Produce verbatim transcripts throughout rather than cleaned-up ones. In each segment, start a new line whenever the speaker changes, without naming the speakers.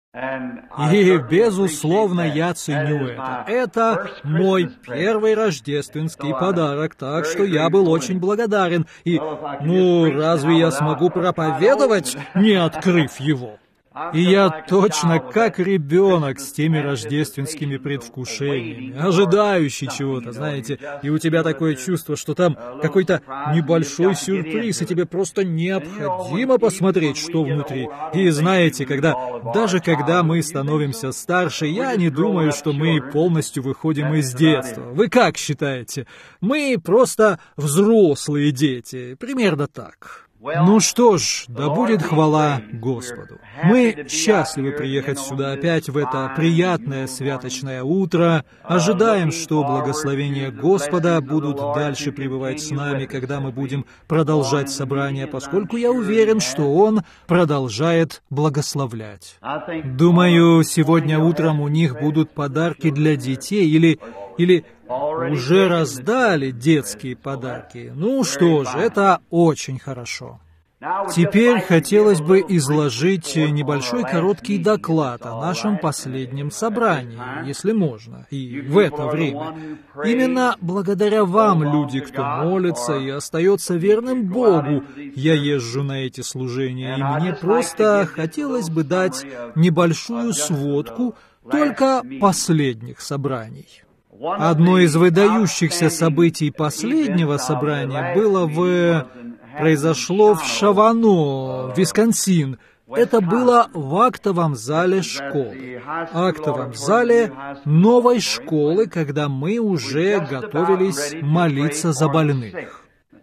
И, безусловно, я ценю это. Это мой первый рождественский подарок, так что я был очень благодарен. И, ну, разве я смогу проповедовать, не открыв его? И я точно как ребенок с теми рождественскими предвкушениями, ожидающий чего-то, знаете, и у тебя такое чувство, что там какой-то небольшой сюрприз, и тебе просто необходимо посмотреть, что внутри. И знаете, когда, даже когда мы становимся старше, я не думаю, что мы полностью выходим из детства. Вы как считаете? Мы просто взрослые дети, примерно так. Ну что ж, да будет хвала Господу. Мы счастливы приехать сюда опять в это приятное святочное утро. Ожидаем, что благословения Господа будут дальше пребывать с нами, когда мы будем продолжать собрание, поскольку я уверен, что Он продолжает благословлять. Думаю, сегодня утром у них будут подарки для детей или... или уже раздали детские подарки. Ну что же, это очень хорошо. Теперь хотелось бы изложить небольшой короткий доклад о нашем последнем собрании, если можно, и в это время. Именно благодаря вам, люди, кто молится и остается верным Богу, я езжу на эти служения, и мне просто хотелось бы дать небольшую сводку только последних собраний. Одно из выдающихся событий последнего собрания было в... произошло в Шавано, Висконсин. Это было в актовом зале школы. Актовом зале новой школы, когда мы уже готовились молиться за больных.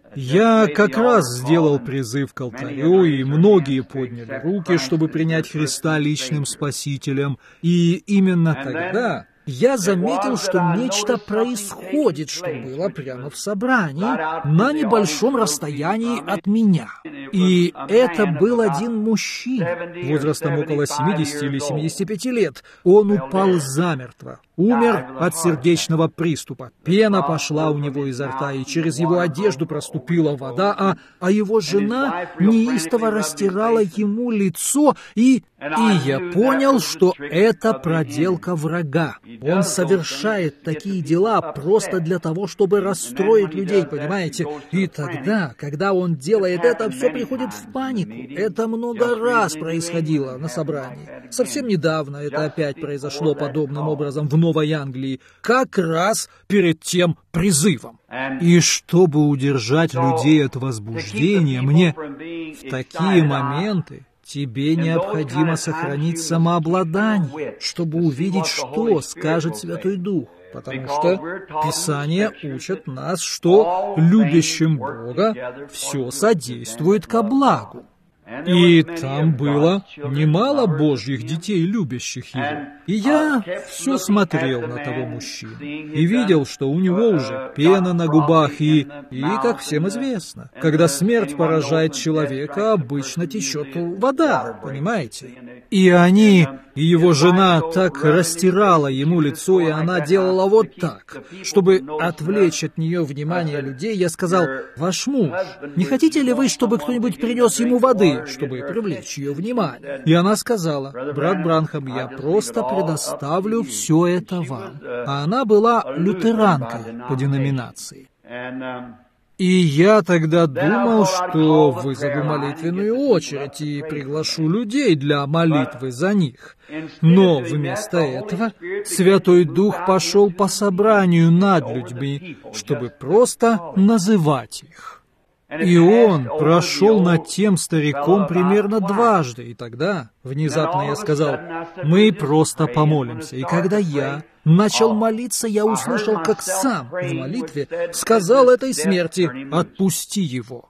Я как раз сделал призыв к алтарю, и многие подняли руки, чтобы принять Христа личным Спасителем. И именно тогда... я заметил, что нечто происходит, что было прямо в собрании, на небольшом расстоянии от меня. И это был один мужчина, возрастом около семидесяти или семидесяти пяти лет. Он упал замертво, умер от сердечного приступа. Пена пошла у него изо рта, и через его одежду проступила вода, а, а его жена неистово растирала ему лицо, и... И я понял, что это проделка врага. Он совершает такие дела просто для того, чтобы расстроить людей, понимаете? И тогда, когда он делает это, все приходит в панику. Это много раз происходило на собрании. Совсем недавно это опять произошло подобным образом в Новой Англии, как раз перед тем призывом. И чтобы удержать людей от возбуждения, мне в такие моменты тебе необходимо сохранить самообладание, чтобы увидеть, что скажет Святой Дух, потому что Писание учит нас, что любящим Бога все содействует ко благу. И там было немало Божьих детей, любящих Его. И я все смотрел на того мужчину и видел, что у него уже пена на губах, и, и, как всем известно, когда смерть поражает человека, обычно течет вода, понимаете? И они, и его жена так растирала ему лицо, и она делала вот так. Чтобы отвлечь от нее внимание людей, я сказал: «Ваш муж, не хотите ли вы, чтобы кто-нибудь принес ему воды, чтобы привлечь ее внимание?» И она сказала: «Брат Бранхам, я просто предоставлю все это вам». А она была лютеранкой по деноминации. И я тогда думал, что вызову молитвенную очередь и приглашу людей для молитвы за них. Но вместо этого Святой Дух пошел по собранию над людьми, чтобы просто называть их. И он прошел над тем стариком примерно дважды, и тогда внезапно я сказал: «Мы просто помолимся». И когда я начал молиться, я услышал, как сам в молитве сказал этой смерти: «Отпусти его».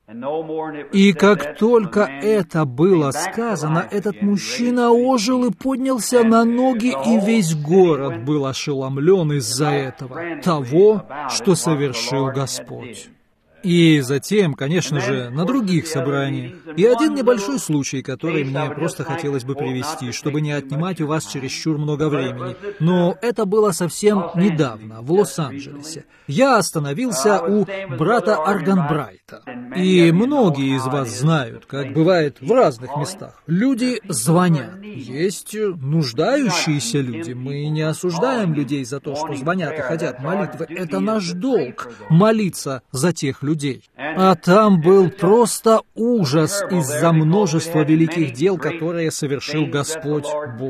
И как только это было сказано, этот мужчина ожил и поднялся на ноги, и весь город был ошеломлен из-за этого, того, что совершил Господь. И затем, конечно же, на других собраниях. И один небольшой случай, который мне просто хотелось бы привести, чтобы не отнимать у вас чересчур много времени. Но это было совсем недавно, в Лос-Анджелесе. Я остановился у брата Арганбрайта. И многие из вас знают, как бывает в разных местах. Люди звонят. Есть нуждающиеся люди. Мы не осуждаем людей за то, что звонят и хотят молитвы. Это наш долг — молиться за тех людей. А там был просто ужас из-за множества великих дел, которые совершил Господь Бог.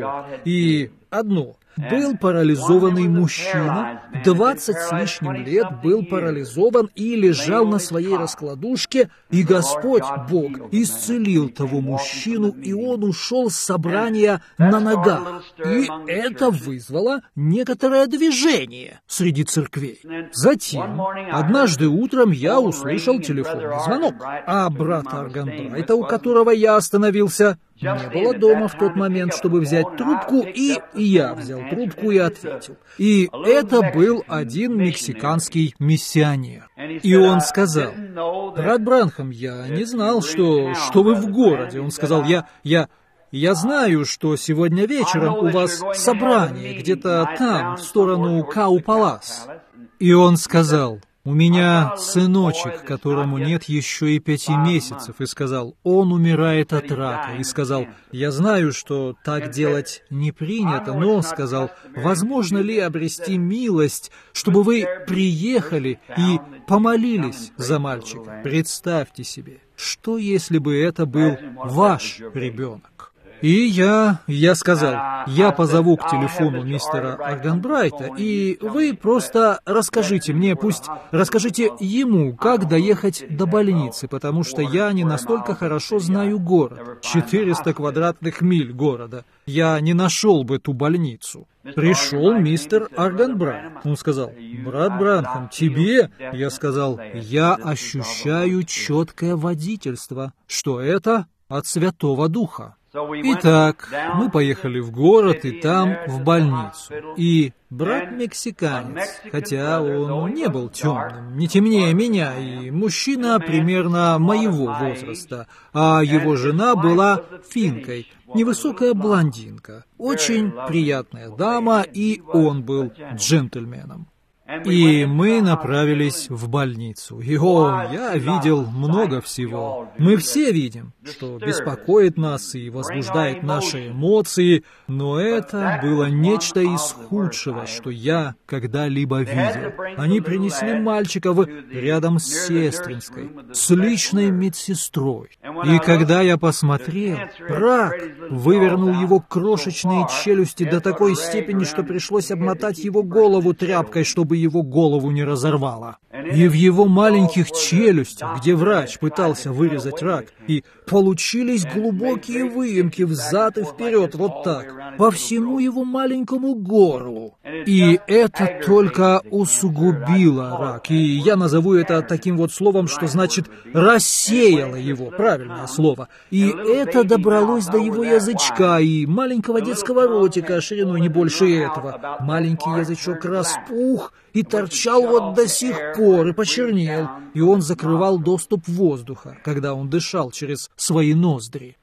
И одно. Был парализованный мужчина, двадцать с лишним лет был парализован и лежал на своей раскладушке, и Господь Бог исцелил того мужчину, и он ушел с собрания на ногах. И это вызвало некоторое движение среди церквей. Затем, однажды утром я услышал телефонный звонок, а брата Арганбрайта, у которого я остановился, не было дома в тот момент, чтобы взять трубку, и я взял трубку и ответил. И это был один мексиканский миссионер. И он сказал: «Брат Бранхам, я не знал, что, что вы в городе». Он сказал: «Я... я... Я знаю, что сегодня вечером у вас собрание где-то там, в сторону Кау-Палас». И он сказал: «У меня сыночек, которому нет еще и пяти месяцев», и сказал: «Он умирает от рака», и сказал: «Я знаю, что так делать не принято, но, сказал, возможно ли обрести милость, чтобы вы приехали и помолились за мальчика? Представьте себе, что если бы это был ваш ребенок?» И я, я сказал: «Я позову к телефону мистера Арганбрайта, и вы просто расскажите мне, пусть расскажите ему, как доехать до больницы, потому что я не настолько хорошо знаю город, четыреста квадратных миль города. Я не нашел бы ту больницу». Пришел мистер Арганбрайт. Он сказал: «Брат Бранхам, тебе?» Я сказал: «Я ощущаю четкое водительство, что это от Святого Духа». Итак, мы поехали в город и там в больницу. И брат-мексиканец, хотя он не был темным, не темнее меня, и мужчина примерно моего возраста, а его жена была финкой, невысокая блондинка, очень приятная дама, и он был джентльменом. И мы направились в больницу. И, о, я видел много всего. Мы все видим, что беспокоит нас и возбуждает наши эмоции, но это было нечто из худшего, что я когда-либо видел. Они принесли мальчика в... рядом с сестринской, с личной медсестрой. И когда я посмотрел, рак вывернул его крошечные челюсти до такой степени, что пришлось обмотать его голову тряпкой, чтобы его голову не разорвало. И в его маленьких челюстях, где врач пытался вырезать рак, и получились глубокие выемки взад и вперед, вот так, по всему его маленькому горлу. И это только усугубило рак. И я назову это таким вот словом, что значит «рассеяло его», правильное слово. И это добралось до его язычка и маленького детского ротика шириной не больше этого. Маленький язычок распух и торчал вот до сих пор, и почернел, и он закрывал доступ воздуха, когда он дышал через свои ноздри.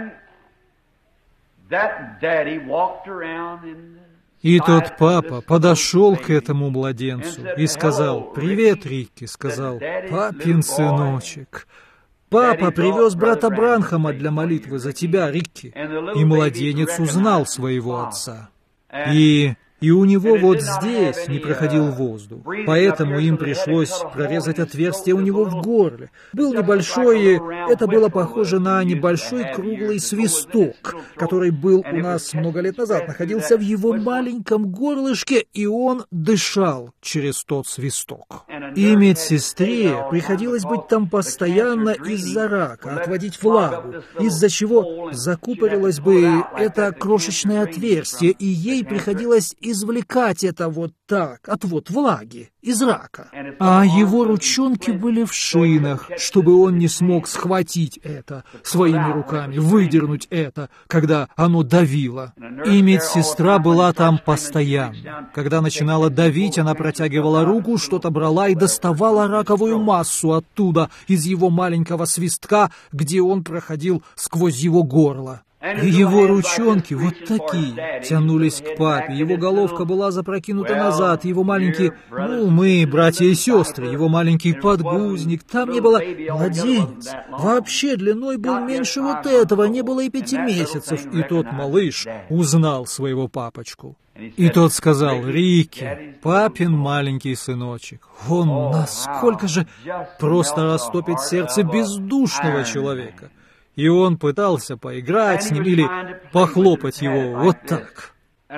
И тот папа подошел к этому младенцу и сказал: «Привет, Рикки», сказал, «папин сыночек». «Папа привез брата Бранхама для молитвы за тебя, Рикки». И младенец узнал своего отца. И... И у него вот здесь не проходил воздух, поэтому им пришлось прорезать отверстие у него в горле. Был небольшой, это было похоже на небольшой круглый свисток, который был у нас много лет назад, находился в его маленьком горлышке, и он дышал через тот свисток. И медсестре приходилось быть там постоянно из-за рака, отводить влагу, из-за чего закупорилось бы это крошечное отверстие, и ей приходилось извлекать это вот так, отвод влаги из рака. А его ручонки были в шинах, чтобы он не смог схватить это своими руками, выдернуть это, когда оно давило. И медсестра была там постоянно. Когда начинала давить, она протягивала руку, что-то брала и доставала раковую массу оттуда, из его маленького свистка, где он проходил сквозь его горло. И его ручонки, вот такие, тянулись к папе, его головка была запрокинута назад, его маленький, ну, мы, братья и сестры, его маленький подгузник, там не было младенец. Вообще длиной был меньше вот этого, не было и пяти месяцев, и тот малыш узнал своего папочку. И тот сказал: «Рикки, папин маленький сыночек, он насколько же просто растопит сердце бездушного человека». И он пытался поиграть с ним или похлопать его вот так.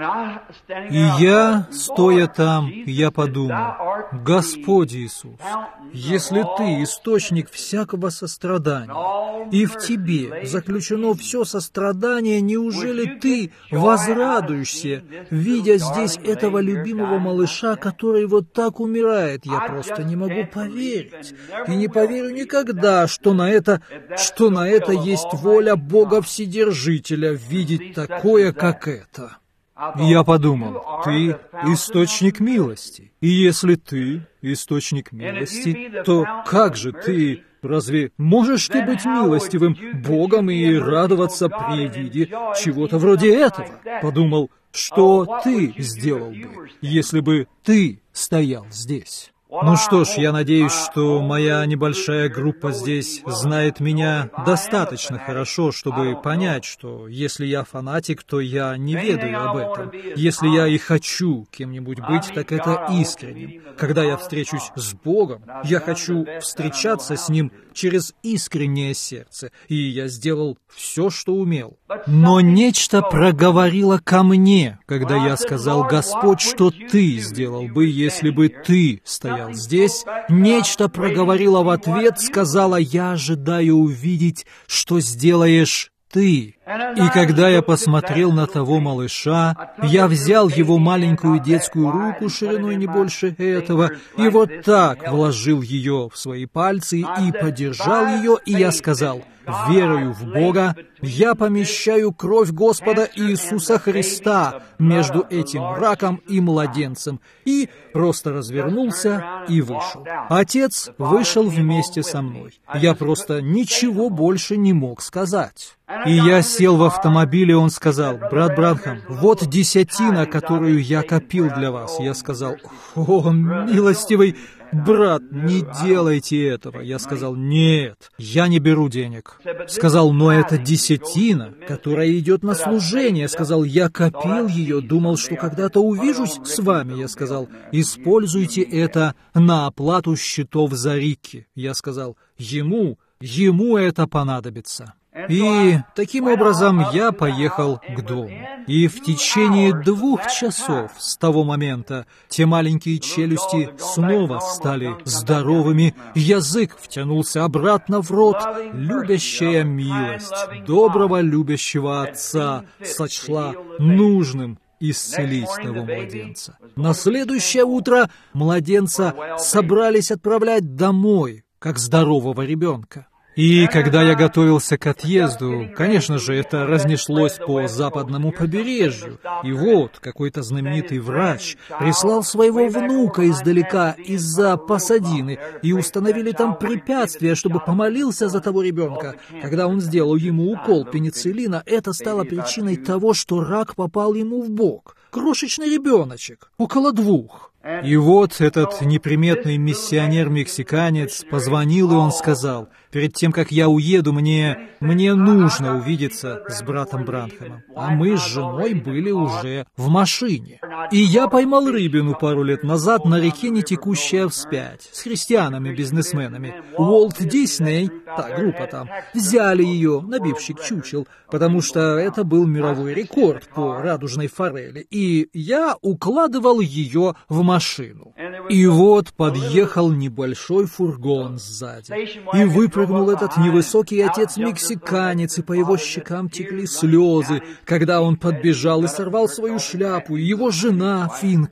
И я, стоя там, я подумал: Господь Иисус, если Ты источник всякого сострадания, и в Тебе заключено все сострадание, неужели Ты возрадуешься, видя здесь этого любимого малыша, который вот так умирает? Я просто не могу поверить. И не поверю никогда, что на это, что на это есть воля Бога Вседержителя, видеть такое, как это. И я подумал: ты источник милости. И если ты источник милости, то как же ты, разве можешь ты быть милостивым Богом и радоваться при виде чего-то вроде этого? Подумал, что ты сделал бы, если бы ты стоял здесь. Ну что ж, я надеюсь, что моя небольшая группа здесь знает меня достаточно хорошо, чтобы понять, что если я фанатик, то я не ведаю об этом. Если я и хочу кем-нибудь быть, так это искренним. Когда я встречусь с Богом, я хочу встречаться с Ним через искреннее сердце, и я сделал все, что умел. Но нечто проговорило ко мне, когда я сказал: «Господь, что Ты сделал бы, если бы Ты стоял здесь?» Нечто проговорило в ответ, сказала: «Я ожидаю увидеть, что сделаешь Ты». И когда я посмотрел на того малыша, я взял его маленькую детскую руку шириной не больше этого, и вот так вложил ее в свои пальцы и подержал ее, и я сказал: «Верою в Бога, я помещаю кровь Господа Иисуса Христа между этим раком и младенцем», и просто развернулся и вышел. Отец вышел вместе со мной. Я просто ничего больше не мог сказать. И я сел в автомобиле, он сказал: «Брат Бранхам, вот десятина, которую я копил для вас». Я сказал: «О, милостивый брат, не делайте этого». Я сказал: «Нет, я не беру денег». Сказал: «Но это десятина, которая идет на служение». Сказал: «Я копил ее, думал, что когда-то увижусь с вами». Я сказал: «Используйте это на оплату счетов за Рикки». Я сказал: «Ему, ему это понадобится». И таким образом я поехал к дому. И в течение двух часов с того момента те маленькие челюсти снова стали здоровыми, язык втянулся обратно в рот. Любящая милость доброго любящего отца сочла нужным исцелить того младенца. На следующее утро младенца собрались отправлять домой, как здорового ребенка. И когда я готовился к отъезду, конечно же, это разнеслось по западному побережью. И вот какой-то знаменитый врач прислал своего внука издалека из-за Пасадины, и установили там препятствие, чтобы помолился за того ребенка. Когда он сделал ему укол пенициллина, это стало причиной того, что рак попал ему в бок. Крошечный ребеночек, около двух. И вот этот неприметный миссионер-мексиканец позвонил, и он сказал: «Перед тем, как я уеду, мне, мне нужно увидеться с братом Бранхамом». А мы с женой были уже в машине. И я поймал рыбину пару лет назад на реке, не текущая вспять, с христианами-бизнесменами. Уолт Дисней, та группа там, взяли ее, набивщик чучел, потому что это был мировой рекорд по радужной форели. И я укладывал ее в машину. И вот подъехал небольшой фургон сзади. И выпрыгнул этот невысокий отец-мексиканец, и по его щекам текли слезы, когда он подбежал и сорвал свою шляпу, и его жена, финка.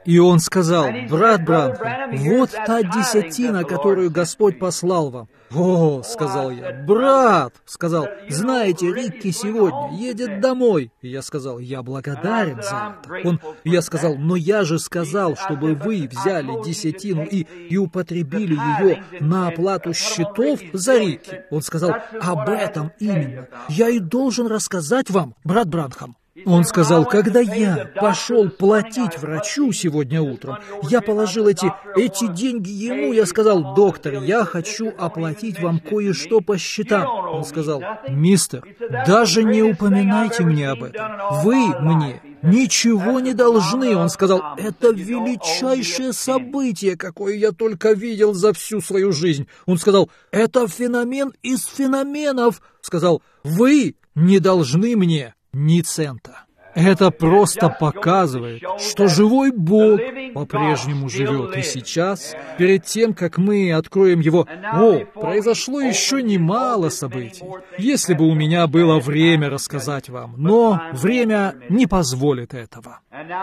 И он сказал: «Брат Бранхам, вот та десятина, которую Господь послал вам». «О, — сказал я, — брат, — сказал, — знаете, Рикки сегодня едет домой». И я сказал: «Я благодарен за это». Он, я сказал: «Но я же сказал, чтобы вы взяли десятину и, и употребили ее на оплату счетов за Рикки». Он сказал: «Об этом именно я и должен рассказать вам, брат Бранхам». Он сказал: «Когда я пошел платить врачу сегодня утром, я положил эти, эти деньги ему, я сказал: доктор, я хочу оплатить вам кое-что по счетам». Он сказал: «Мистер, даже не упоминайте мне об этом. Вы мне ничего не должны». Он сказал: «Это величайшее событие, какое я только видел за всю свою жизнь». Он сказал: «Это феномен из феноменов». Сказал: «Вы не должны мне ни цента». Это просто показывает, что живой Бог по-прежнему живет и сейчас, перед тем, как мы откроем Его. О, произошло еще немало событий, если бы у меня было время рассказать вам, но время не позволит этого.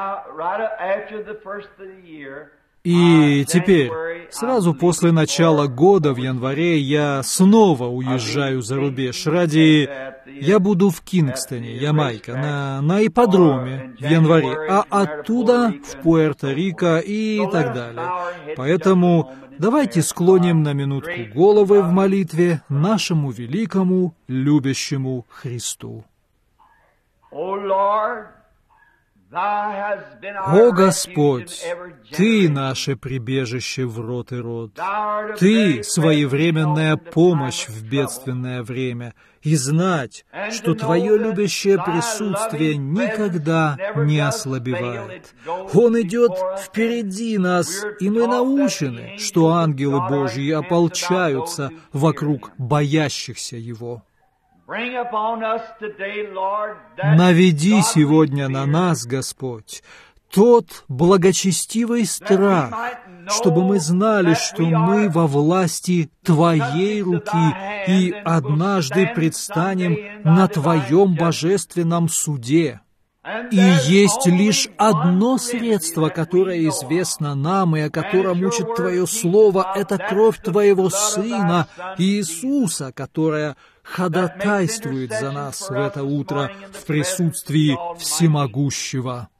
И теперь, сразу после начала года, в январе, я снова уезжаю за рубеж ради... Я буду в Кингстоне, Ямайка, на, на ипподроме в январе, а оттуда в Пуэрто-Рико и так далее. Поэтому давайте склоним на минутку головы в молитве нашему великому, любящему Христу. О Господь, Ты наше прибежище в рот и род, Ты своевременная помощь в бедственное время, и знать, что Твое любящее присутствие никогда не ослабевает. Он идет впереди нас, и мы научены, что ангелы Божьи ополчаются вокруг боящихся Его. Наведи сегодня на нас, Господь, тот благочестивый страх, чтобы мы знали, что мы во власти Твоей руки и однажды предстанем на Твоем божественном суде. И есть лишь одно средство, которое известно нам и о котором учит Твое Слово, это кровь Твоего Сына Иисуса, которая ходатайствует за нас в это утро в присутствии Всемогущего.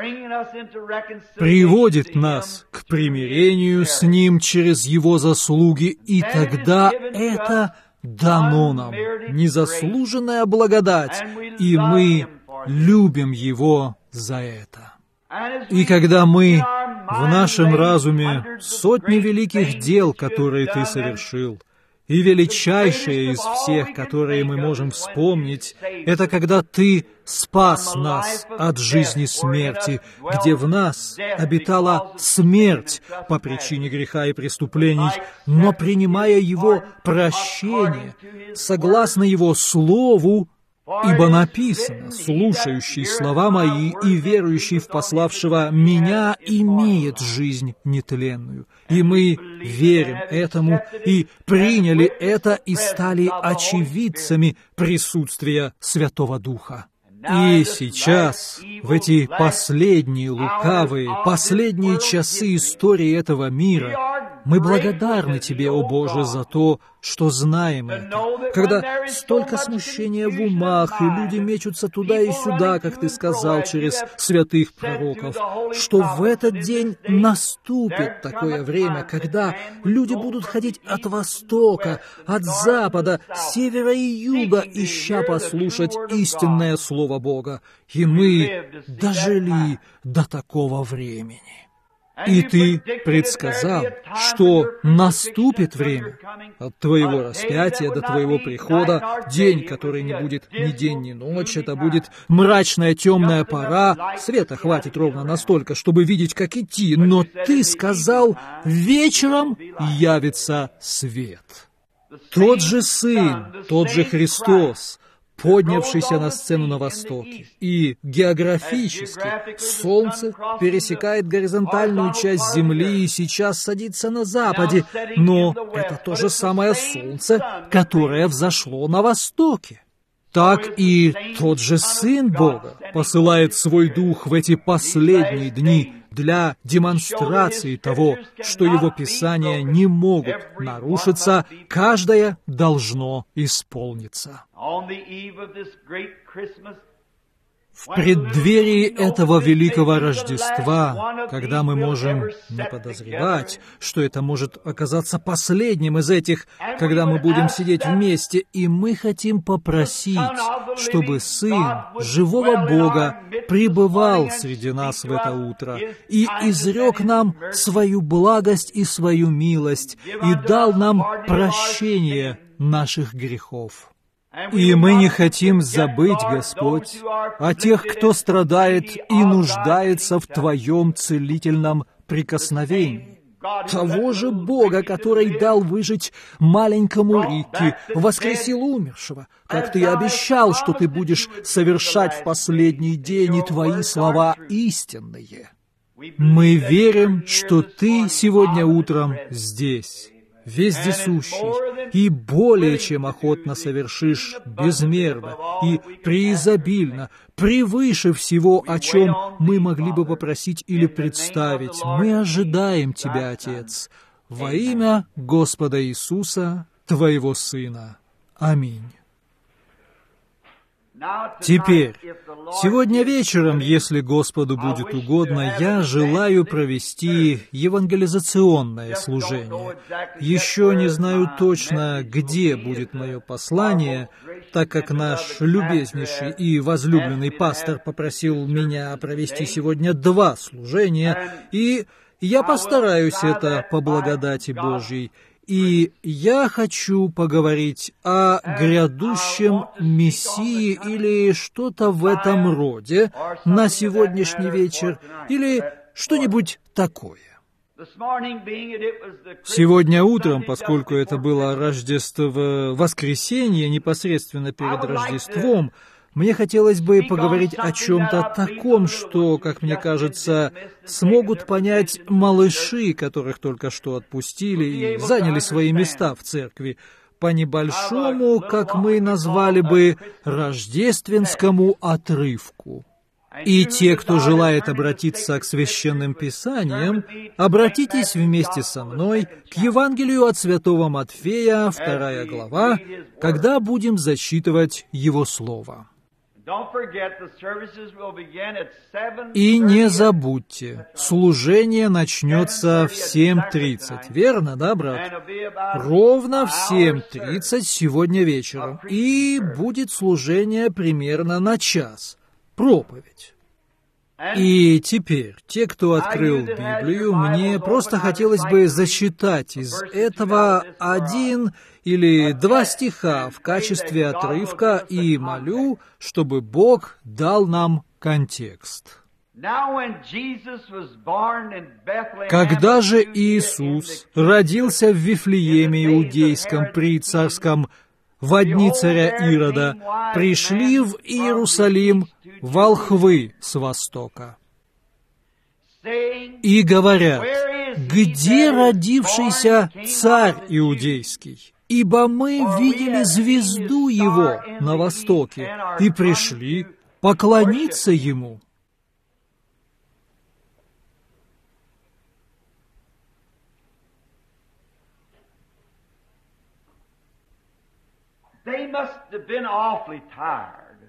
Приводит нас к примирению с Ним через Его заслуги, и тогда это дано нам, незаслуженная благодать, и мы любим Его за это. И когда мы в нашем разуме сотни великих дел, которые Ты совершил, и величайшее из всех, которые мы можем вспомнить, это когда Ты спас нас от жизни смерти, где в нас обитала смерть по причине греха и преступлений, но принимая Его прощение, согласно Его Слову, ибо написано: «Слушающий слова мои и верующий в пославшего меня имеет жизнь нетленную». И мы верим этому, и приняли это, и стали очевидцами присутствия Святого Духа. И сейчас, в эти последние лукавые, последние часы истории этого мира, мы благодарны Тебе, о Боже, за то, что знаем это. Когда столько смущения в умах, и люди мечутся туда и сюда, как Ты сказал через святых пророков, что в этот день наступит такое время, когда люди будут ходить от востока, от запада, севера и юга, ища послушать истинное Слово Бога. И мы дожили до такого времени. И Ты предсказал, что наступит время от Твоего распятия до Твоего прихода, день, который не будет ни день, ни ночь, это будет мрачная темная пора, света хватит ровно настолько, чтобы видеть, как идти, но Ты сказал, вечером явится свет. Тот же Сын, тот же Христос, поднявшийся на сцену на востоке. И географически Солнце пересекает горизонтальную часть Земли и сейчас садится на западе, но это то же самое Солнце, которое взошло на востоке. Так и тот же Сын Бога посылает свой Дух в эти последние дни для демонстрации того, что его писания не могут нарушиться, каждое должно исполниться. В преддверии этого великого Рождества, когда мы можем не подозревать, что это может оказаться последним из этих, когда мы будем сидеть вместе, и мы хотим попросить, чтобы Сын живого Бога пребывал среди нас в это утро и изрек нам свою благость и свою милость и дал нам прощение наших грехов. И мы не хотим забыть, Господь, о тех, кто страдает и нуждается в Твоем целительном прикосновении. Того же Бога, который дал выжить маленькому Рике, воскресил умершего, как Ты обещал, что Ты будешь совершать в последний день, и Твои слова истинные. Мы верим, что Ты сегодня утром здесь, вездесущий, и более чем охотно совершишь безмерно и преизобильно, превыше всего, о чем мы могли бы попросить или представить. Мы ожидаем Тебя, Отец, во имя Господа Иисуса, Твоего Сына. Аминь. Теперь, сегодня вечером, если Господу будет угодно, я желаю провести евангелизационное служение. Еще не знаю точно, где будет мое послание, так как наш любезнейший и возлюбленный пастор попросил меня провести сегодня два служения, и я постараюсь это по благодати Божьей. И я хочу поговорить о грядущем Мессии или что-то в этом роде на сегодняшний вечер, или что-нибудь такое. Сегодня утром, поскольку это было Рождество, воскресенье, непосредственно перед Рождеством, мне хотелось бы поговорить о чем-то таком, что, как мне кажется, смогут понять малыши, которых только что отпустили и заняли свои места в церкви, по небольшому, как мы назвали бы, рождественскому отрывку. И те, кто желает обратиться к священным писаниям, обратитесь вместе со мной к Евангелию от святого Матфея, вторая глава, когда будем зачитывать его слово. И не забудьте, служение начнется в семь тридцать. Верно, да, брат? Ровно в семь тридцать сегодня вечером. И будет служение примерно на час. Проповедь. И теперь, те, кто открыл Библию, мне просто хотелось бы зачитать из этого один или два стиха в качестве отрывка и молю, чтобы Бог дал нам контекст. Когда же Иисус родился в Вифлееме Иудейском при царском во дни царя Ирода, пришли в Иерусалим волхвы с востока и говорят: «Где родившийся царь иудейский? Ибо мы видели звезду его на востоке и пришли поклониться ему».
They must have been awfully tired.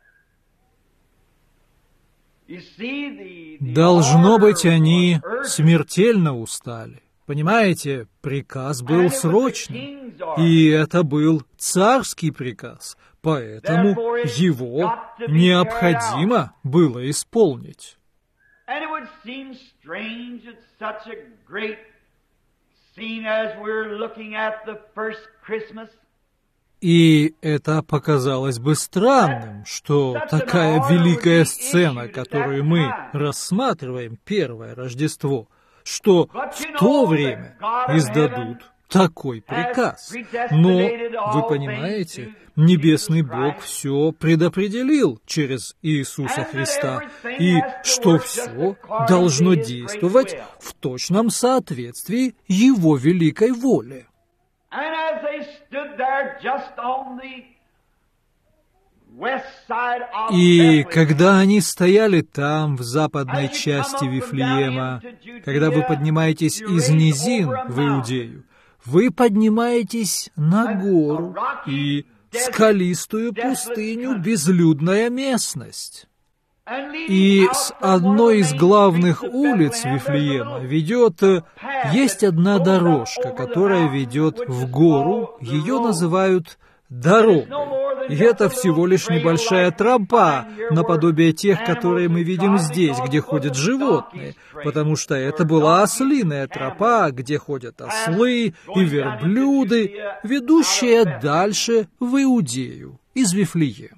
You see, the, the
Должно быть, они смертельно устали. Понимаете, приказ был срочный, и это был царский приказ, поэтому его необходимо было исполнить.
And it would seem strange at such a great scene as we're looking at the first Christmas.
И это показалось бы странным, что такая великая сцена, которую мы рассматриваем, первое Рождество, что в то время издадут такой приказ. Но, вы понимаете, Небесный Бог все предопределил через Иисуса Христа, и что все должно действовать в точном соответствии Его великой воле.
And as they stood there just on the
И когда они стояли там, в западной части Вифлеема, когда вы поднимаетесь из низин в Иудею, вы поднимаетесь на гору и скалистую пустыню, безлюдная местность. И с одной из главных улиц Вифлеема ведет, есть одна дорожка, которая ведет в гору, ее называют дорогой. И это всего лишь небольшая тропа, наподобие тех, которые мы видим здесь, где ходят животные, потому что это была ослиная тропа, где ходят ослы и верблюды, ведущая дальше в Иудею, из Вифлеема.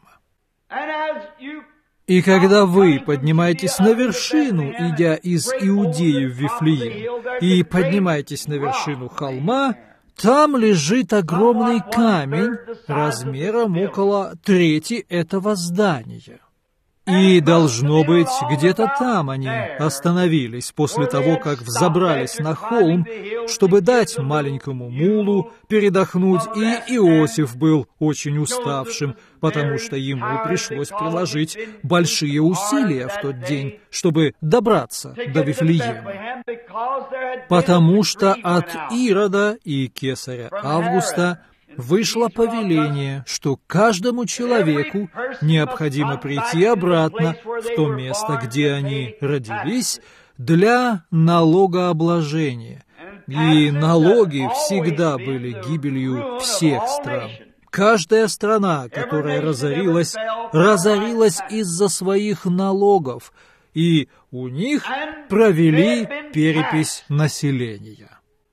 И когда вы поднимаетесь на вершину, идя из Иудеи в Вифлеем, и поднимаетесь на вершину холма, там лежит огромный камень размером около трети этого здания. И, должно быть, где-то там они остановились после того, как взобрались на холм, чтобы дать маленькому мулу передохнуть, и Иосиф был очень уставшим, потому что ему пришлось приложить большие усилия в тот день, чтобы добраться до Вифлеема. Потому что от Ирода и кесаря Августа вышло повеление, что каждому человеку необходимо прийти обратно в то место, где они родились, для налогообложения. И налоги всегда были гибелью всех стран. Каждая страна, которая разорилась, разорилась из-за своих налогов, и у них провели перепись населения.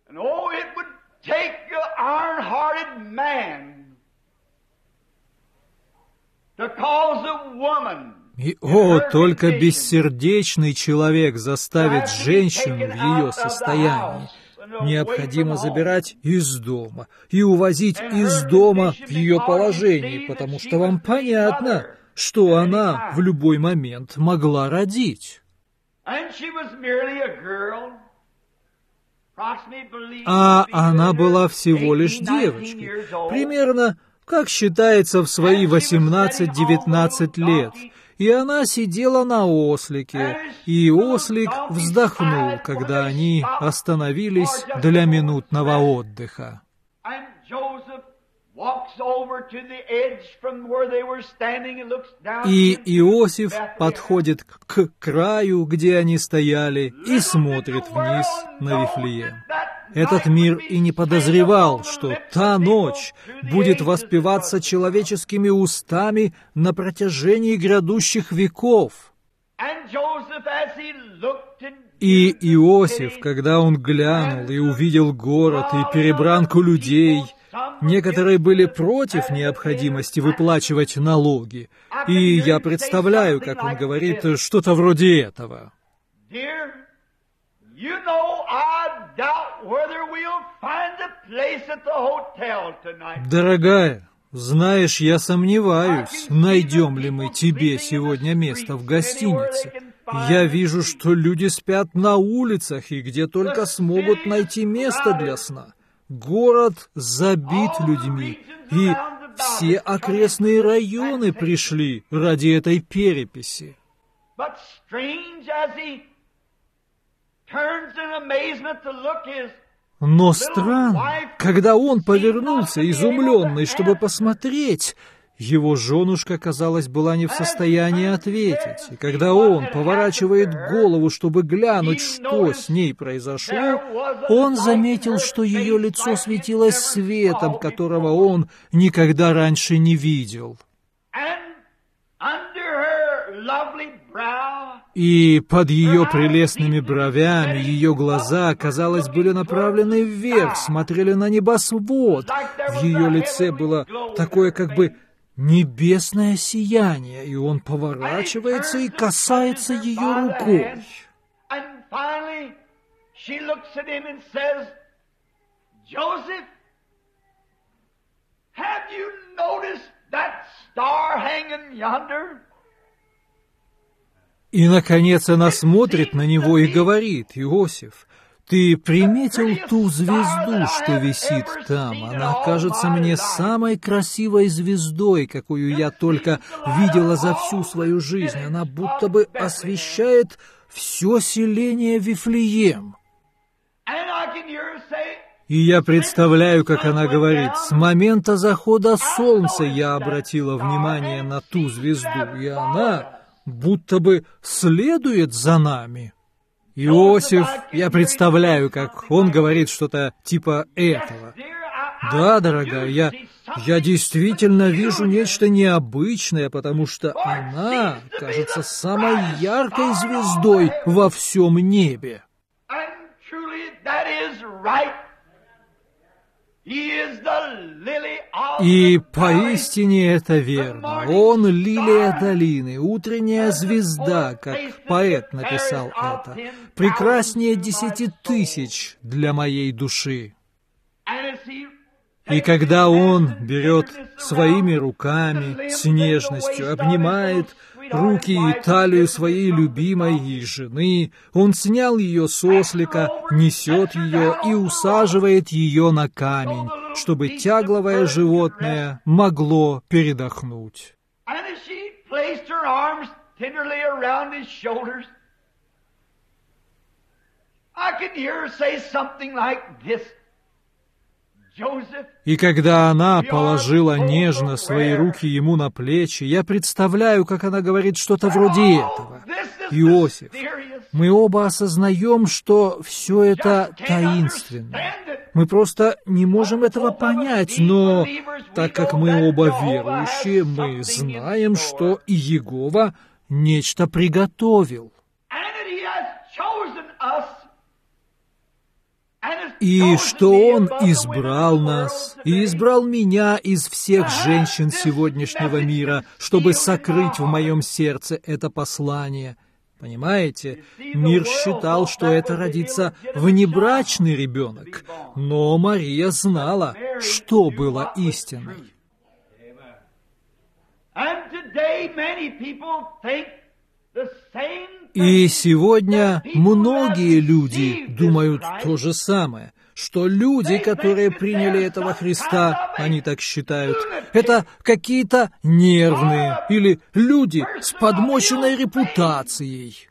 Iron-hearted man to cause a woman.
И, о, только бессердечный человек заставит женщину в ее состоянии. Необходимо забирать из дома и увозить из дома в ее положении, потому что вам понятно, что она в любой момент могла родить. А она была всего лишь девочкой, примерно, как считается, в свои восемнадцать-девятнадцать лет. И она сидела на ослике, и ослик вздохнул, когда они остановились для минутного отдыха. И Иосиф подходит к краю, где они стояли, и смотрит вниз на Вифлеем. Этот мир и не подозревал, что та ночь будет воспеваться человеческими устами на протяжении грядущих веков. И Иосиф, когда он глянул и увидел город и перебранку людей, некоторые были против необходимости выплачивать налоги, и я представляю, как он говорит, что-то вроде этого. Дорогая, знаешь, я сомневаюсь, найдем ли мы тебе сегодня место в гостинице. Я вижу, что люди спят на улицах и где только смогут найти место для сна. Город забит людьми, и все окрестные районы пришли ради этой переписи. Но странно, когда он повернулся, изумленный, чтобы посмотреть, его женушка, казалось, была не в состоянии ответить. И когда он поворачивает голову, чтобы глянуть, что с ней произошло, он заметил, что ее лицо светилось светом, которого он никогда раньше не видел. И под ее прелестными бровями ее глаза, казалось, были направлены вверх, смотрели на небосвод. В ее лице было такое как бы небесное сияние, и он поворачивается и касается ее рукой. И, наконец, она смотрит на него и говорит: «Иосиф, Ты приметил ту звезду, что висит там? Она кажется мне самой красивой звездой, какую я только видела за всю свою жизнь. Она будто бы освещает все селение Вифлеем. И я представляю, как она говорит: с момента захода солнца я обратила внимание на ту звезду, и она будто бы следует за нами. Иосиф, я представляю, как он говорит что-то типа этого. Да, дорогая, я, я действительно вижу нечто необычное, потому что она кажется самой яркой звездой во всем небе. И поистине это верно. Он — лилия долины, утренняя звезда, как поэт написал это, прекраснее десяти тысяч для моей души. И когда он берет своими руками, с нежностью обнимает руки и талию своей любимой ей жены, он снял ее с ослика, несет ее и усаживает ее на камень, чтобы тягловое животное могло передохнуть. И когда она положила нежно свои руки ему на плечи, я представляю, как она говорит что-то вроде этого: «Иосиф, мы оба осознаем, что все это таинственно. Мы просто не можем этого понять, но так как мы оба верующие, мы знаем, что Иегова нечто приготовил. И что Он избрал нас, и избрал меня из всех женщин сегодняшнего мира, чтобы сокрыть в моем сердце это послание». Понимаете, мир считал, что это родится внебрачный ребенок, но Мария знала, что было истиной. И сегодня многие люди думают то же самое, что люди, которые приняли этого Христа, они так считают, это какие-то нервные или люди с подмоченной репутацией.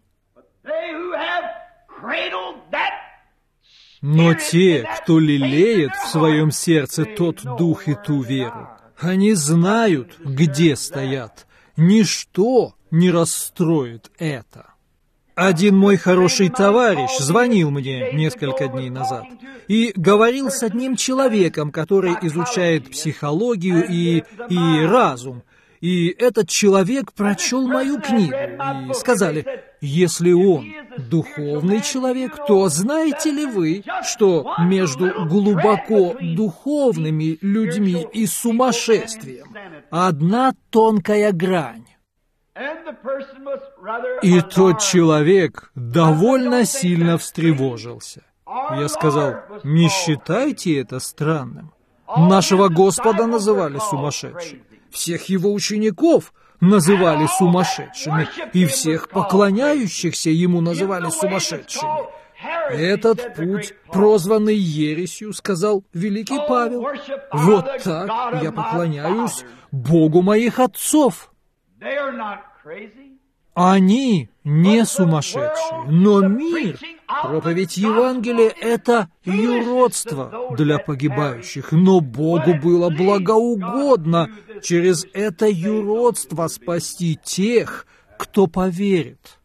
Но те, кто лелеет в своем сердце тот дух и ту веру, они знают, где стоят. Ничто не расстроит это. Один мой хороший товарищ звонил мне несколько дней назад и говорил с одним человеком, который изучает психологию и, и разум. И этот человек прочел мою книгу, и сказали: если он духовный человек, то знаете ли вы, что между глубоко духовными людьми и сумасшествием одна тонкая грань? И тот человек довольно сильно встревожился. Я сказал: не считайте это странным. Нашего Господа называли сумасшедшим. Всех его учеников называли сумасшедшими, и всех поклоняющихся ему называли сумасшедшими. Этот путь, прозванный ересью, сказал великий Павел, вот так я поклоняюсь Богу моих отцов. Они не сумасшедшие, но мир, проповедь Евангелия — это юродство для погибающих, но Богу было благоугодно через это юродство спасти тех, кто поверит.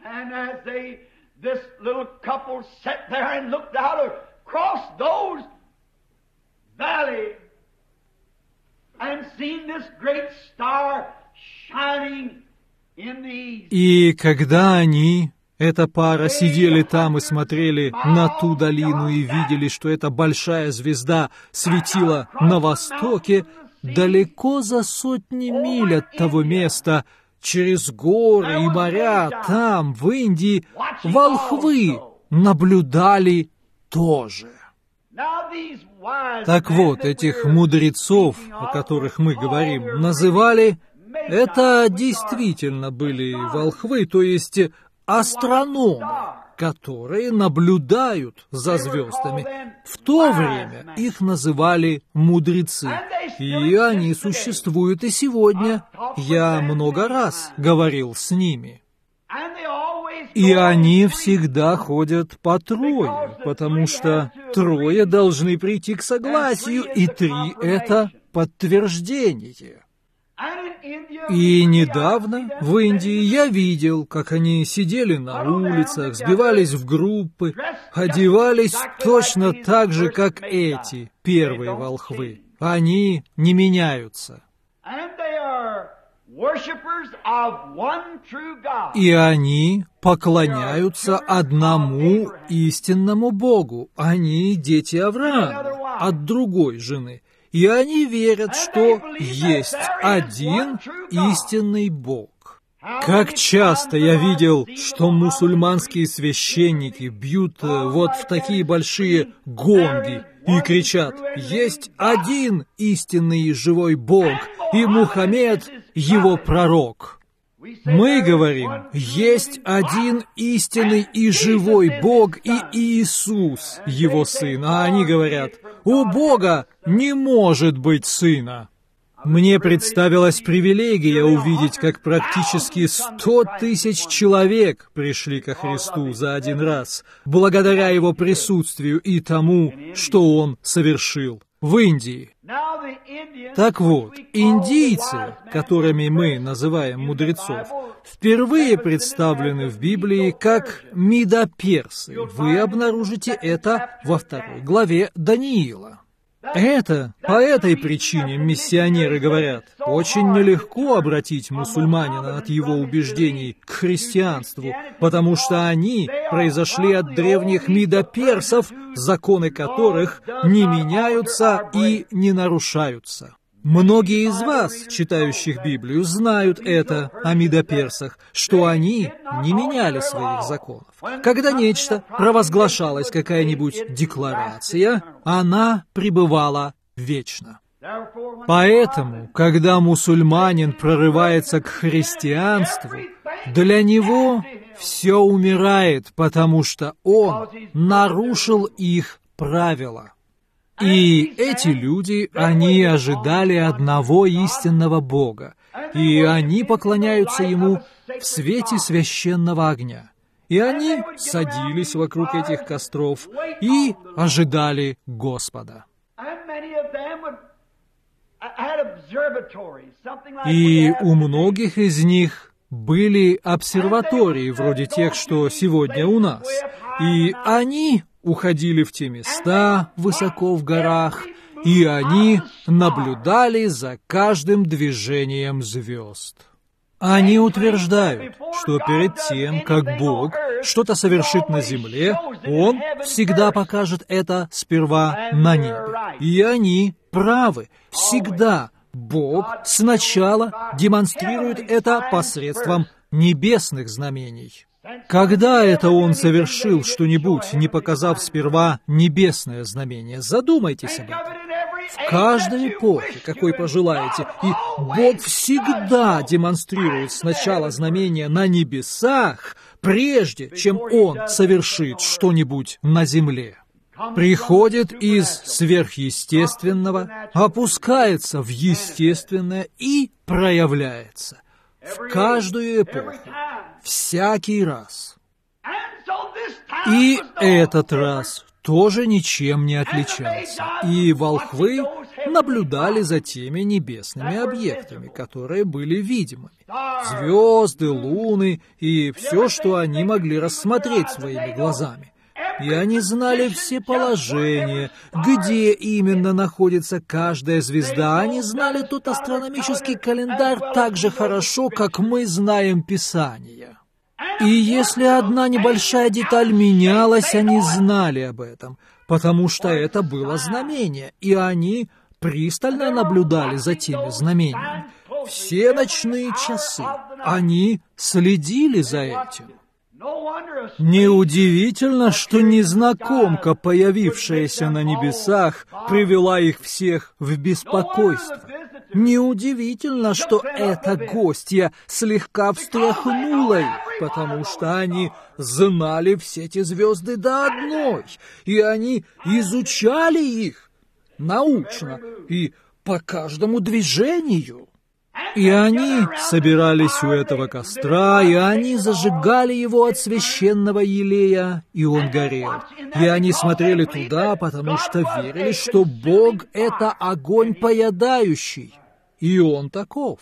И когда они, эта пара, сидели там и смотрели на ту долину и видели, что эта большая звезда светила на востоке, далеко за сотни миль от того места, через горы и моря, там, в Индии, волхвы наблюдали тоже. Так вот, этих мудрецов, о которых мы говорим, называли... Это действительно были волхвы, то есть астрономы, которые наблюдают за звездами. В то время их называли мудрецы, и они существуют и сегодня. Я много раз говорил с ними. И они всегда ходят по трое, потому что трое должны прийти к согласию, и три — это подтверждение. И недавно в Индии я видел, как они сидели на улицах, сбивались в группы, одевались точно так же, как эти первые волхвы. Они не меняются. И они поклоняются одному истинному Богу. Они дети Авраама от другой жены. И они верят, что есть один истинный Бог. Как часто я видел, что мусульманские священники бьют вот в такие большие гонги и кричат: «Есть один истинный и живой Бог, и Мухаммед — его пророк». Мы говорим: есть один истинный и живой Бог, и Иисус, его Сын. А они говорят: у Бога не может быть Сына. Мне представилась привилегия увидеть, как практически сто тысяч человек пришли ко Христу за один раз, благодаря Его присутствию и тому, что Он совершил в Индии. Так вот, индийцы, которыми мы называем мудрецов, впервые представлены в Библии как медоперсы. Вы обнаружите это во второй главе Даниила. Это, по этой причине миссионеры говорят, очень нелегко обратить мусульманина от его убеждений к христианству, потому что они произошли от древних медоперсов, законы которых не меняются и не нарушаются. Многие из вас, читающих Библию, знают это о медоперсах, что они не меняли своих законов. Когда нечто провозглашалось, какая-нибудь декларация, она пребывала вечно. Поэтому, когда мусульманин прорывается к христианству, для него все умирает, потому что он нарушил их правила. И эти люди, они ожидали одного истинного Бога, и они поклоняются Ему в свете священного огня. И они садились вокруг этих костров и ожидали Господа. И у многих из них были обсерватории, вроде тех, что сегодня у нас. И они уходили в те места высоко в горах, и они наблюдали за каждым движением звезд. Они утверждают, что перед тем, как Бог что-то совершит на земле, Он всегда покажет это сперва на небе. И они правы. Всегда Бог сначала демонстрирует это посредством небесных знамений. Когда это Он совершил что-нибудь, не показав сперва небесное знамение? Задумайтесь об этом. В каждой эпохе, какой пожелаете, и Бог всегда демонстрирует сначала знамение на небесах, прежде чем Он совершит что-нибудь на земле. Приходит из сверхъестественного, опускается в естественное и проявляется. В каждую эпоху, всякий раз. И этот раз тоже ничем не отличался. И волхвы наблюдали за теми небесными объектами, которые были видимыми. Звезды, луны и все, что они могли рассмотреть своими глазами. И они знали все положения, где именно находится каждая звезда. Они знали тот астрономический календарь так же хорошо, как мы знаем Писание. И если одна небольшая деталь менялась, они знали об этом, потому что это было знамение, и они пристально наблюдали за теми знамениями. Все ночные часы они следили за этим. Неудивительно, что незнакомка, появившаяся на небесах, привела их всех в беспокойство. Неудивительно, что эта гостья слегка встряхнула их, потому что они знали все эти звезды до одной, и они изучали их научно и по каждому движению. И они собирались у этого костра, и они зажигали его от священного елея, и он горел. И они смотрели туда, потому что верили, что Бог — это огонь поедающий, и он таков.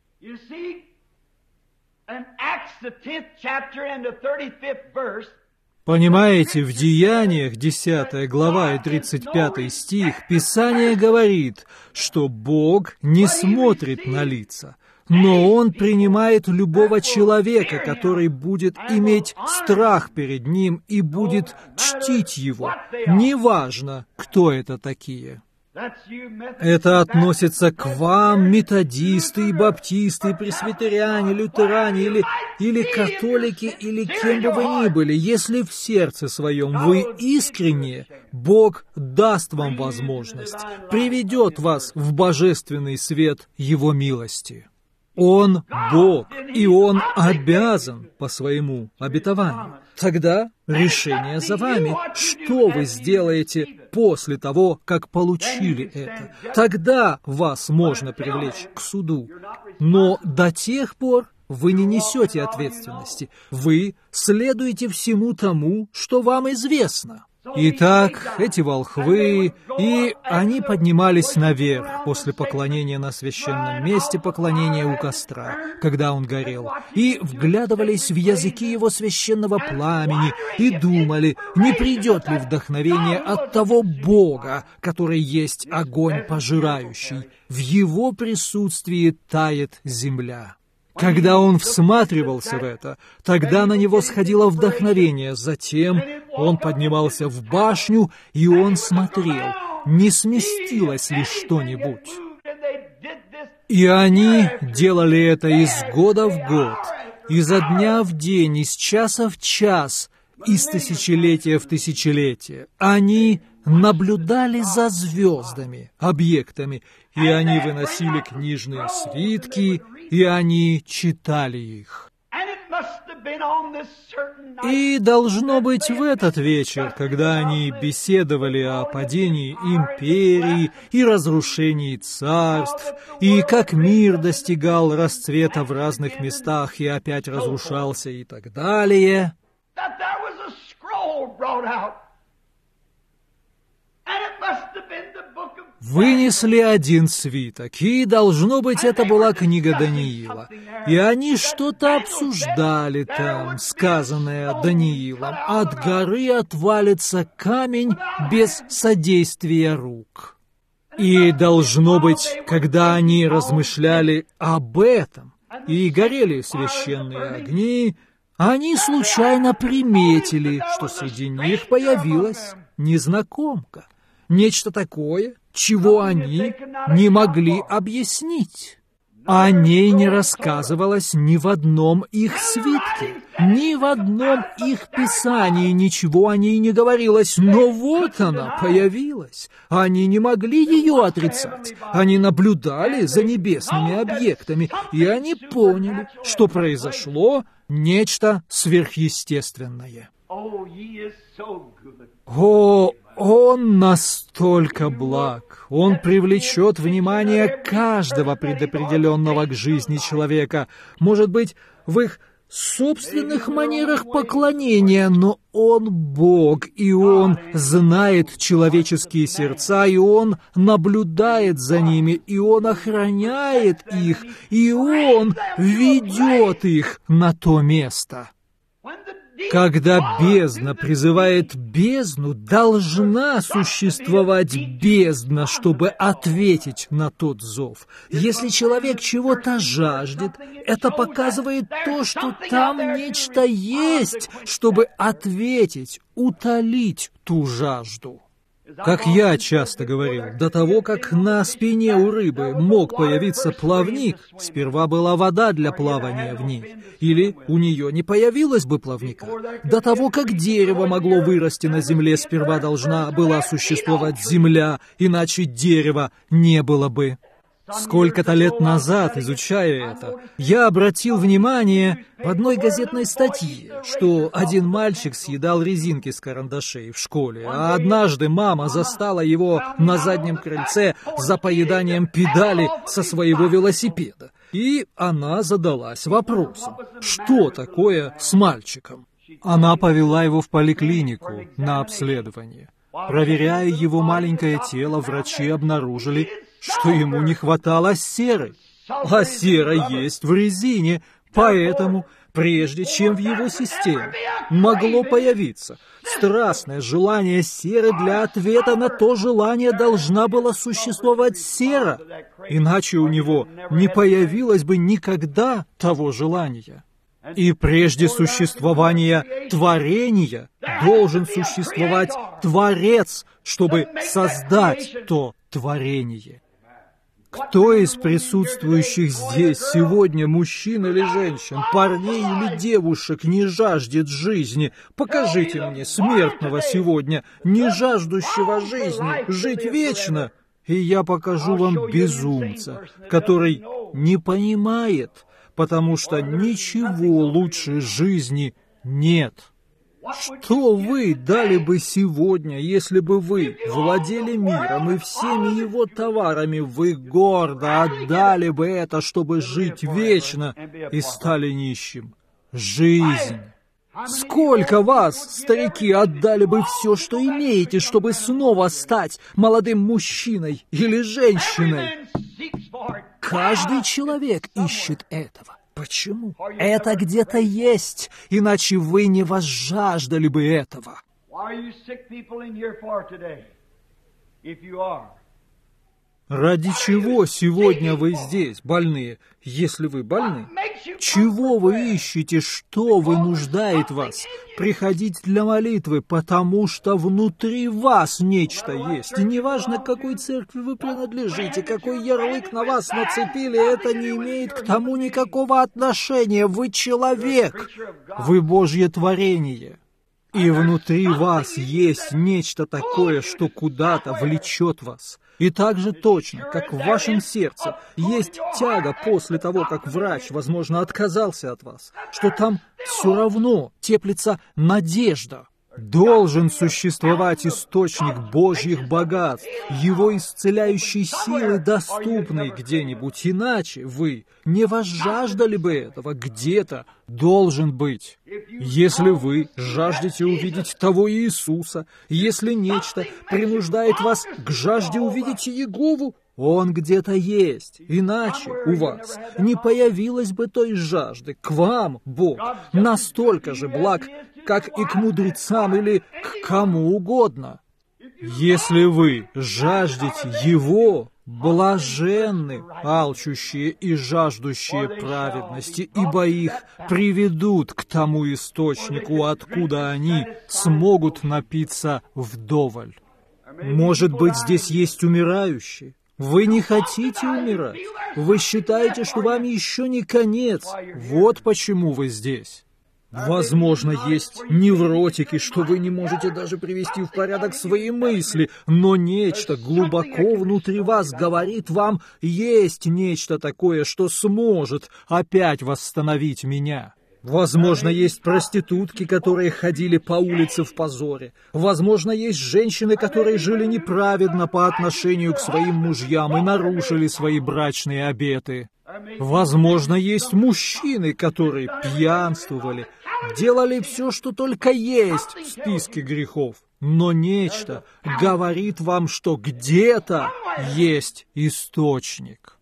Понимаете, в Деяниях, десятая глава и тридцать пятый стих, Писание говорит, что Бог не смотрит на лица, но Он принимает любого человека, который будет иметь страх перед Ним и будет чтить Его. Неважно, кто это такие. Это относится к вам, методисты, и баптисты, и пресвитериане, лютеране, или, или католики, или кем бы вы ни были. Если в сердце своем вы искренне, Бог даст вам возможность, приведет вас в божественный свет Его милости. Он Бог, и Он обязан по своему обетованию. Тогда решение за вами. Что вы сделаете после того, как получили это? Тогда вас можно привлечь к суду. Но до тех пор вы не несете ответственности. Вы следуете всему тому, что вам известно. Итак, эти волхвы, и они поднимались наверх после поклонения на священном месте, поклонения у костра, когда он горел, и вглядывались в языки его священного пламени, и думали, не придет ли вдохновение от того Бога, который есть огонь пожирающий. В его присутствии тает земля. Когда он всматривался в это, тогда на него сходило вдохновение. Затем он поднимался в башню, и он смотрел, не сместилось ли что-нибудь. И они делали это из года в год, изо дня в день, из часа в час, из тысячелетия в тысячелетие. Они наблюдали за звездами, объектами, и они выносили книжные свитки, и они читали их. И должно быть в этот вечер, когда они беседовали о падении империи и разрушении царств, и как мир достигал расцвета в разных местах и опять разрушался и так далее, вынесли один свиток, и, должно быть, это была книга Даниила. И они что-то обсуждали там, сказанное Даниилом. От горы отвалится камень без содействия рук. И, должно быть, когда они размышляли об этом, и горели священные огни, они случайно приметили, что среди них появилась незнакомка. Нечто такое, чего они не могли объяснить. О ней не рассказывалось ни в одном их свитке, ни в одном их писании ничего о ней не говорилось, но вот она появилась. Они не могли ее отрицать. Они наблюдали за небесными объектами, и они поняли, что произошло нечто сверхъестественное. О, Он настолько благ, Он привлечет внимание каждого предопределенного к жизни человека, может быть, в их собственных манерах поклонения, но Он Бог, и Он знает человеческие сердца, и Он наблюдает за ними, и Он охраняет их, и Он ведет их на то место. Когда бездна призывает бездну, должна существовать бездна, чтобы ответить на тот зов. Если человек чего-то жаждет, это показывает то, что там нечто есть, чтобы ответить, утолить ту жажду. Как я часто говорил, до того, как на спине у рыбы мог появиться плавник, сперва была вода для плавания в ней, или у нее не появилось бы плавника. До того, как дерево могло вырасти на земле, сперва должна была существовать земля, иначе дерева не было бы. Сколько-то лет назад, изучая это, я обратил внимание в одной газетной статье, что один мальчик съедал резинки с карандашей в школе, а однажды мама застала его на заднем крыльце за поеданием педали со своего велосипеда. И она задалась вопросом, что такое с мальчиком. Она повела его в поликлинику на обследование. Проверяя его маленькое тело, врачи обнаружили, что ему не хватало серы. А сера есть в резине, поэтому, прежде чем в его системе могло появиться страстное желание серы, для ответа на то желание должна была существовать сера, иначе у него не появилось бы никогда того желания. И прежде существования творения должен существовать Творец, чтобы создать то творение. Кто из присутствующих здесь сегодня, мужчин или женщин, парней или девушек, не жаждет жизни? Покажите мне смертного сегодня, не жаждущего жизни, жить вечно, и я покажу вам безумца, который не понимает, потому что ничего лучше жизни нет. Что вы дали бы сегодня, если бы вы владели миром и всеми его товарами, вы гордо отдали бы это, чтобы жить вечно, и стали нищим? Жизнь. Сколько вас, старики, отдали бы все, что имеете, чтобы снова стать молодым мужчиной или женщиной? Каждый человек ищет этого. Почему? Это где-то есть, иначе вы не возжаждали бы этого. Ради чего сегодня вы здесь, больные, если вы больны? Чего вы ищете, что вынуждает вас приходить для молитвы, потому что внутри вас нечто есть. И неважно, к какой церкви вы принадлежите, какой ярлык на вас нацепили, это не имеет к тому никакого отношения. Вы человек, вы Божье творение. И внутри вас есть нечто такое, что куда-то влечет вас. И так же точно, как в вашем сердце есть тяга после того, как врач, возможно, отказался от вас, что там все равно теплится надежда. Должен существовать источник Божьих богатств, его исцеляющей силы, доступной где-нибудь, иначе вы не возжаждали бы этого, где-то должен быть. Если вы жаждете увидеть того Иисуса, если нечто принуждает вас к жажде увидеть Иегову, Он где-то есть, иначе у вас не появилось бы той жажды. К вам Бог настолько же благ, как и к мудрецам или к кому угодно. Если вы жаждете Его, блаженны алчущие и жаждущие праведности, ибо их приведут к тому источнику, откуда они смогут напиться вдоволь. Может быть, здесь есть умирающие? Вы не хотите умирать. Вы считаете, что вам еще не конец. Вот почему вы здесь. Возможно, есть невротики, что вы не можете даже привести в порядок свои мысли, но нечто глубоко внутри вас говорит вам, есть нечто такое, что сможет опять восстановить меня. Возможно, есть проститутки, которые ходили по улице в позоре. Возможно, есть женщины, которые жили неправедно по отношению к своим мужьям и нарушили свои брачные обеты. Возможно, есть мужчины, которые пьянствовали, делали все, что только есть в списке грехов. Но нечто говорит вам, что где-то есть источник.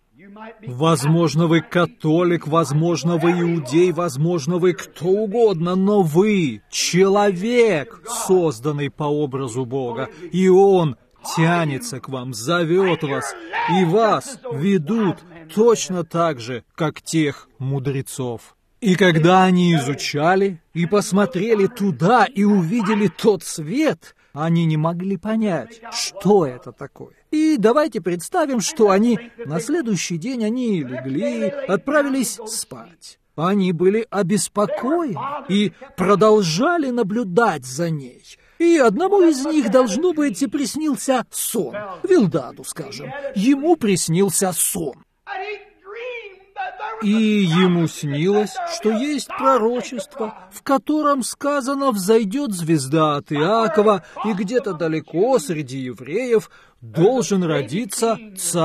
Возможно, вы католик, возможно, вы иудей, возможно, вы кто угодно, но вы человек, созданный по образу Бога, и Он тянется к вам, зовет вас, и вас ведут точно так же, как тех мудрецов. И когда они изучали и посмотрели туда и увидели тот свет, они не могли понять, что это такое. И давайте представим, что они на следующий день они легли, отправились спать. Они были обеспокоены и продолжали наблюдать за ней. И одному из них, должно быть, приснился сон. Вилдаду, скажем. Ему приснился сон. И ему снилось, что есть пророчество, в котором сказано: «Взойдет звезда от Иакова, и где-то далеко среди евреев должен родиться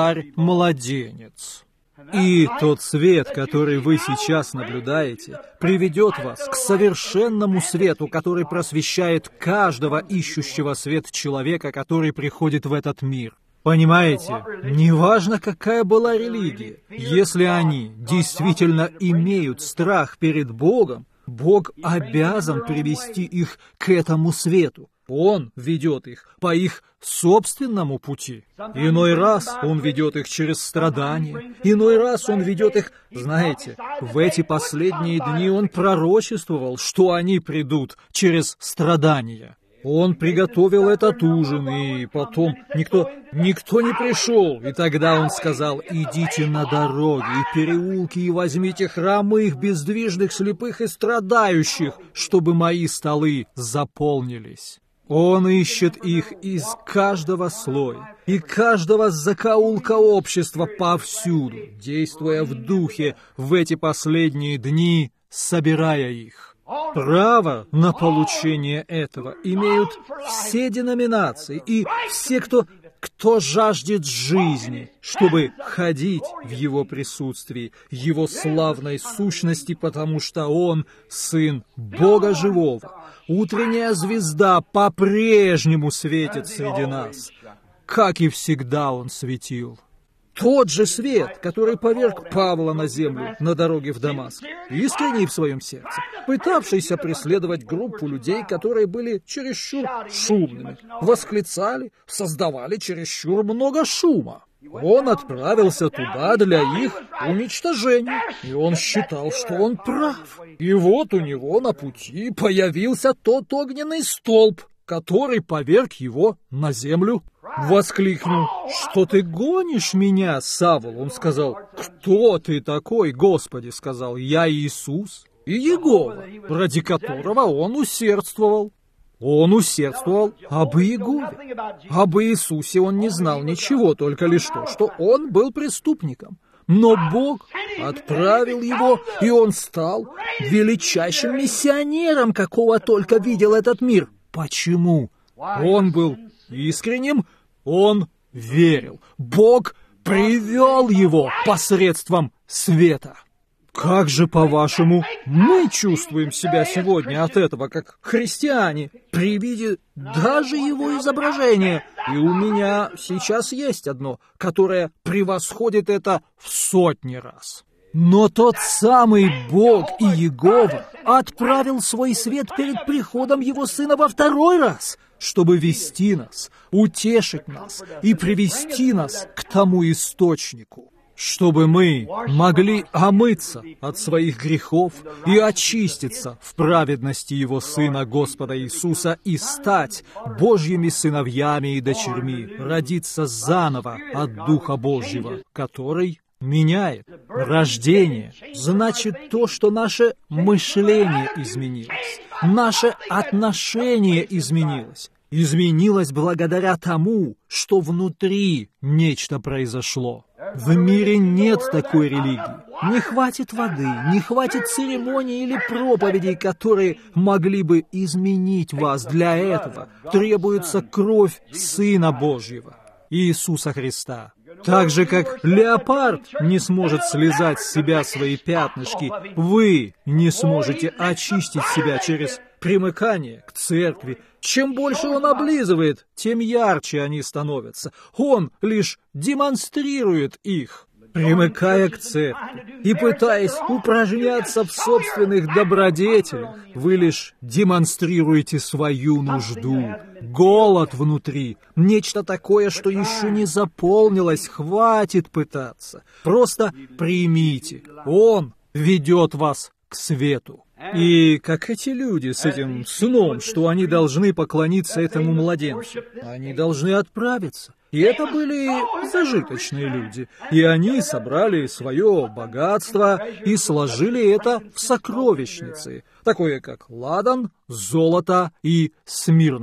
царь-младенец». И тот свет, который вы сейчас наблюдаете, приведет вас к совершенному свету, который просвещает каждого ищущего свет человека, который приходит в этот мир. Понимаете, неважно, какая была религия, если они действительно имеют страх перед Богом, Бог обязан привести их к этому свету. Он ведет их по их собственному пути. Иной раз Он ведет их через страдания, иной раз Он ведет их... Знаете, в эти последние дни Он пророчествовал, что они придут через страдания. Он приготовил этот ужин, и потом никто, никто не пришел. И тогда Он сказал: «Идите на дороги и переулки и возьмите хромых, бездвижных, слепых и страдающих, чтобы мои столы заполнились». Он ищет их из каждого слоя и каждого закоулка общества повсюду, действуя в духе в эти последние дни, собирая их. Право на получение этого имеют все деноминации и все, кто, кто жаждет жизни, чтобы ходить в Его присутствии, Его славной сущности, потому что Он Сын Бога Живого. Утренняя звезда по-прежнему светит среди нас, как и всегда Он светил. Тот же свет, который поверг Павла на землю на дороге в Дамаск, искренний в своем сердце, пытавшийся преследовать группу людей, которые были чересчур шумными, восклицали, создавали чересчур много шума. Он отправился туда для их уничтожения, и он считал, что он прав. И вот у него на пути появился тот огненный столб, который поверг его на землю. Воскликнул: «Что ты гонишь меня, Савл?» Он сказал: «Кто ты такой, Господи?» Сказал: «Я Иисус и Иегова, ради которого он усердствовал». Он усердствовал об Иегове. Об Иисусе он не знал ничего, только лишь то, что он был преступником. Но Бог отправил его, и он стал величайшим миссионером, какого только видел этот мир. Почему? Он был искренним, он верил. Бог привел его посредством света. Как же, по-вашему, мы чувствуем себя сегодня от этого, как христиане, при виде даже его изображения? И у меня сейчас есть одно, которое превосходит это в сотни раз. Но тот самый Бог и Иегова отправил свой свет перед приходом Его Сына во второй раз, чтобы вести нас, утешить нас и привести нас к тому источнику, чтобы мы могли омыться от своих грехов и очиститься в праведности Его Сына Господа Иисуса и стать Божьими сыновьями и дочерьми, родиться заново от Духа Божьего, который меняет. Рождение значит то, что наше мышление изменилось, наше отношение изменилось. Изменилось благодаря тому, что внутри нечто произошло. В мире нет такой религии. Не хватит воды, не хватит церемоний или проповедей, которые могли бы изменить вас. Для этого требуется кровь Сына Божьего, Иисуса Христа. Так же, как леопард не сможет слезать с себя свои пятнышки, вы не сможете очистить себя через примыкание к церкви. Чем больше он облизывает, тем ярче они становятся. Он лишь демонстрирует их. Примыкая к церкви и пытаясь упражняться в собственных добродетелях, вы лишь демонстрируете свою нужду, голод внутри, нечто такое, что еще не заполнилось, хватит пытаться. Просто примите, Он ведет вас к свету. И как эти люди с этим сном, что они должны поклониться этому младенцу, они должны отправиться. И это были зажиточные люди, и они собрали свое богатство и сложили это в сокровищницы, такое как ладан, золото и смирна.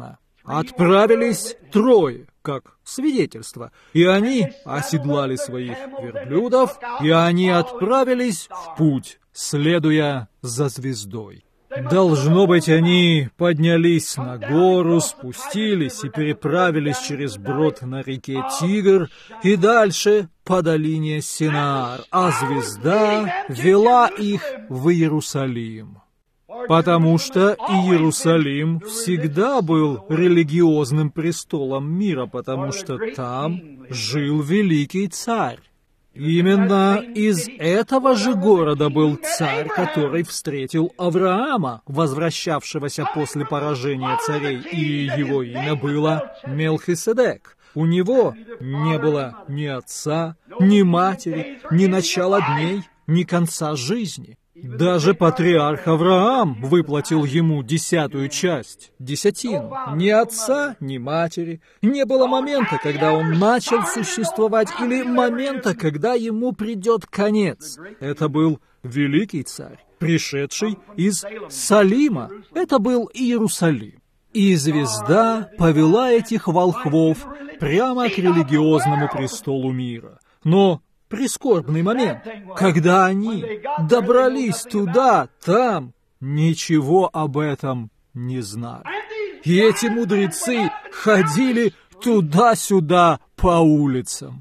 отправились трое, как свидетельство, и они оседлали своих верблюдов, и они отправились в путь, следуя за звездой. Должно быть, они поднялись на гору, спустились и переправились через брод на реке Тигр и дальше по долине Синаар, а звезда вела их в Иерусалим. Потому что Иерусалим всегда был религиозным престолом мира, потому что там жил великий царь. Именно из этого же города был царь, который встретил Авраама, возвращавшегося после поражения царей, и его имя было Мелхиседек. У него не было ни отца, ни матери, ни начала дней, ни конца жизни. Даже патриарх Авраам выплатил ему десятую часть, десятину. Ни отца, ни матери. Не было момента, когда он начал существовать, или момента, когда ему придет конец. Это был великий царь, пришедший из Салима. Это был Иерусалим. И звезда повела этих волхвов прямо к религиозному престолу мира. Но прискорбный момент, когда они добрались туда, там ничего об этом не знали. И эти мудрецы ходили туда-сюда по улицам.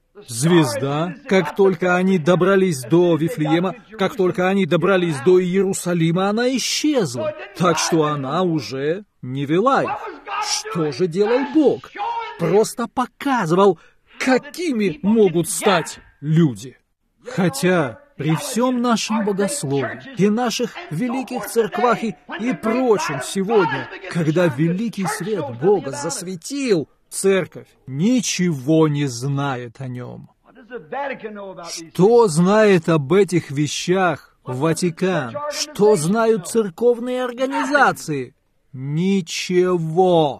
Звезда, как только они добрались до Вифлеема, как только они добрались до Иерусалима, она исчезла, так что она уже не вела их. Что же делал Бог? Просто показывал, какими могут стать люди. Хотя при всем нашем богословии и наших великих церквах и, и прочем сегодня, когда великий свет Бога засветил, церковь ничего не знает о нем. Что знает об этих вещах Ватикан? Что знают церковные организации? Ничего.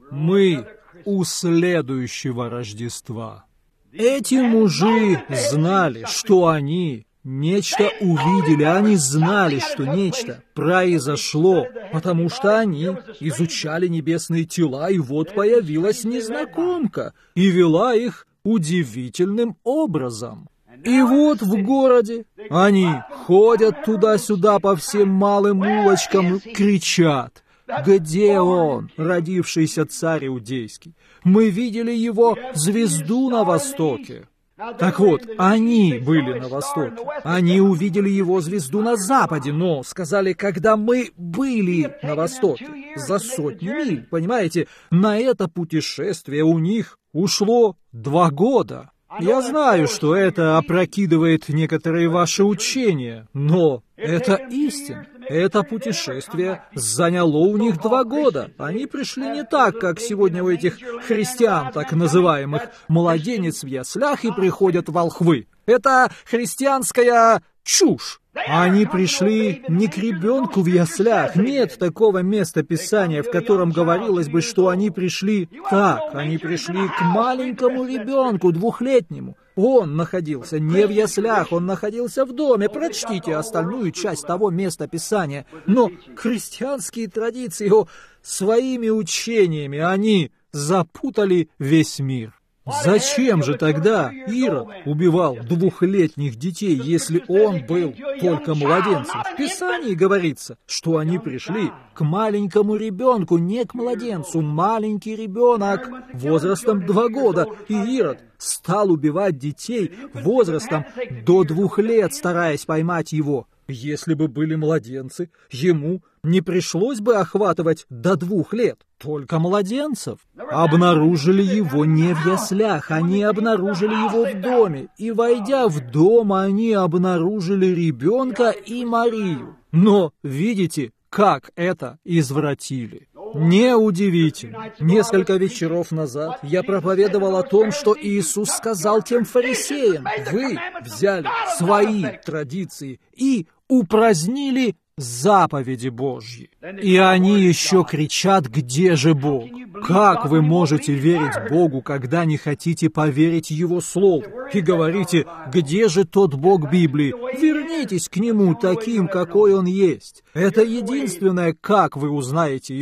Мы у следующего Рождества. Эти мужи знали, что они нечто увидели, они знали, что нечто произошло, потому что они изучали небесные тела, и вот появилась незнакомка и вела их удивительным образом. И вот в городе они ходят туда-сюда по всем малым улочкам и кричат: «Где он, родившийся царь иудейский? Мы видели его звезду на востоке». Так вот, они были на востоке. Они увидели его звезду на западе, но сказали, когда мы были на востоке, за сотню миль, понимаете, на это путешествие у них ушло два года. Я знаю, что это опрокидывает некоторые ваши учения, но это истина. Это путешествие заняло у них два года. Они пришли не так, как сегодня у этих христиан, так называемых, младенец в яслях и приходят волхвы. Это христианская чушь. Они пришли не к ребенку в яслях. Нет такого места Писания, в котором говорилось бы, что они пришли так. Они пришли к маленькому ребенку, двухлетнему. Он находился не в яслях, он находился в доме. Прочтите остальную часть того места Писания. Но христианские традиции, о, своими учениями они запутали весь мир. Зачем же тогда Ирод убивал двухлетних детей, если он был только младенцем? В Писании говорится, что они пришли к маленькому ребенку, не к младенцу. Маленький ребенок возрастом два года. И Ирод стал убивать детей возрастом до двух лет, стараясь поймать его. Если бы были младенцы, ему не пришлось бы охватывать до двух лет, только младенцев. Обнаружили его не в яслях, они обнаружили его в доме. И, войдя в дом, они обнаружили ребенка и Марию. Но, видите, как это извратили. Неудивительно. Несколько вечеров назад я проповедовал о том, что Иисус сказал тем фарисеям: вы взяли свои традиции и упразднили заповеди Божьи. И они еще кричат: где же Бог? Как вы можете верить Богу, когда не хотите поверить Его Слову? И говорите: где же тот Бог Библии? Вернитесь к Нему таким, какой Он есть. Это единственное, как вы узнаете Его.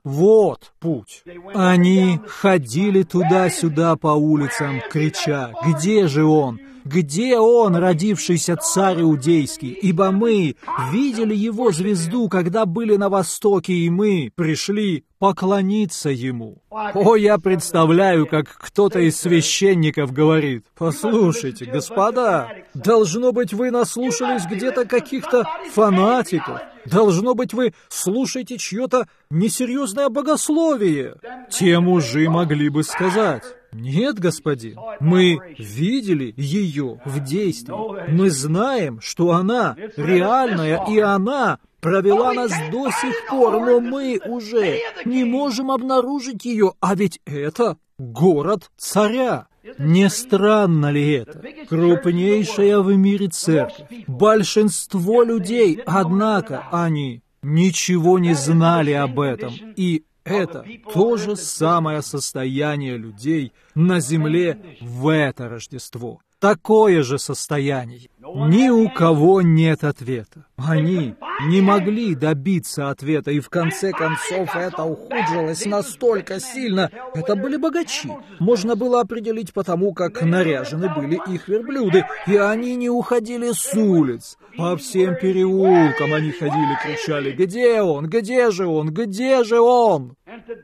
Вот путь. Они ходили туда-сюда по улицам, крича: «Где же он? Где он, родившийся царь иудейский? Ибо мы видели его звезду, когда были на востоке, и мы пришли поклониться ему». О, я представляю, как кто-то из священников говорит: «Послушайте, господа, должно быть, вы наслушались где-то каких-то фанатиков. Должно быть, вы слушаете чье-то несерьезное богословие». Те мужи могли бы сказать: «Нет, господин, мы видели ее в действии. Мы знаем, что она реальная, и она провела нас до сих пор, но мы уже не можем обнаружить ее, а ведь это город царя». Не странно ли это? Крупнейшая в мире церковь. Большинство людей, однако, они ничего не знали об этом, и это то же самое состояние людей на земле в это Рождество. Такое же состояние. Ни у кого нет ответа. Они не могли добиться ответа, и в конце концов это ухудшилось настолько сильно. Это были богачи. Можно было определить по тому, как наряжены были их верблюды, и они не уходили с улиц. По всем переулкам они ходили, кричали: «Где он? Где же он? Где же он?»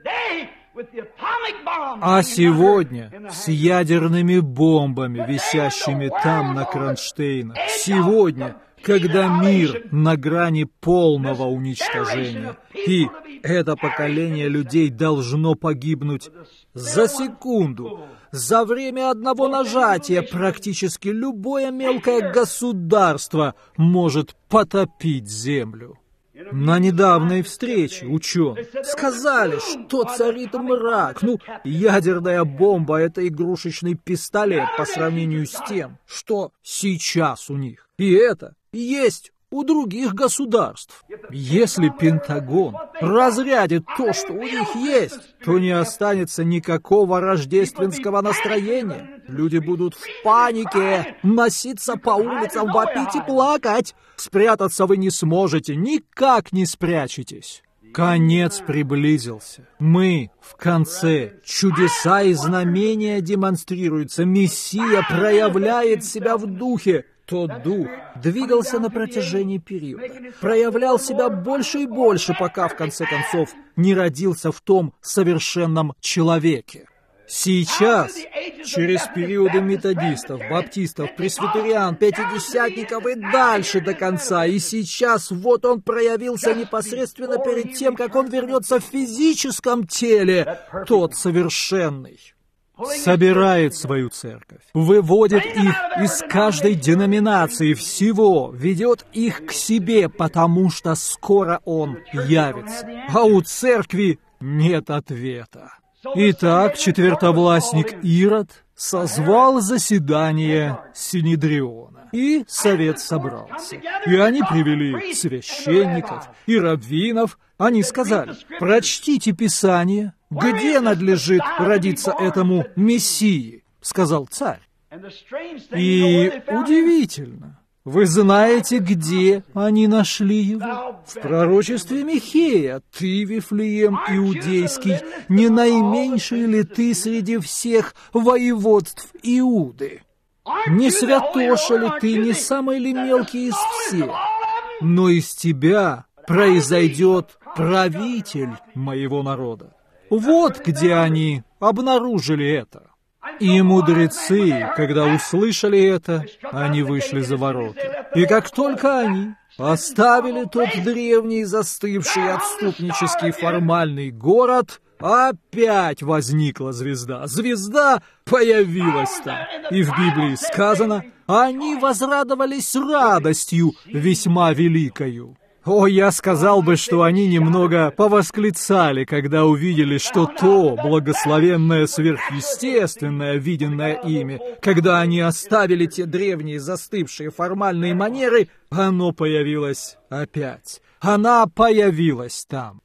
А сегодня с ядерными бомбами, висящими там на кронштейнах, сегодня, когда мир на грани полного уничтожения, и это поколение людей должно погибнуть за секунду, за время одного нажатия, практически любое мелкое государство может потопить землю. На недавней встрече ученые сказали, что царит мрак. Ну, ядерная бомба — это игрушечный пистолет по сравнению с тем, что сейчас у них. И это есть у других государств. Если Пентагон разрядит то, что у них есть, то не останется никакого рождественского настроения. Люди будут в панике, носиться по улицам, вопить и плакать. Спрятаться вы не сможете, никак не спрячетесь. Конец приблизился. Мы в конце. Чудеса и знамения демонстрируются. Мессия проявляет себя в духе. Тот дух двигался на протяжении периода, проявлял себя больше и больше, пока в конце концов не родился в том совершенном человеке. Сейчас, через периоды методистов, баптистов, пресвитериан, пятидесятников и дальше до конца, и сейчас вот он проявился непосредственно перед тем, как он вернется в физическом теле, тот совершенный. Собирает свою церковь, выводит их из каждой деноминации всего, ведет их к себе, потому что скоро он явится. А у церкви нет ответа. Итак, четвертовластник Ирод созвал заседание Синедриона, и совет собрался. И они привели священников и раввинов. Они сказали: «Прочтите Писание, где надлежит родиться этому Мессии», — сказал царь. И удивительно, вы знаете, где они нашли его? В пророчестве Михея: «Ты, Вифлеем Иудейский, не наименьший ли ты среди всех воеводств Иуды? Не святоша ли ты, не самый ли мелкий из всех? Но из тебя произойдет правитель моего народа». Вот где они обнаружили это. И мудрецы, когда услышали это, они вышли за ворота. И как только они оставили тот древний, застывший, отступнический, формальный город, опять возникла звезда. Звезда появилась там. И в Библии сказано: «Они возрадовались радостью весьма великою». О, я сказал бы, что они немного повосклицали, когда увидели, что то благословенное сверхъестественное, виденное ими, когда они оставили те древние застывшие формальные манеры, оно появилось опять. Она появилась там.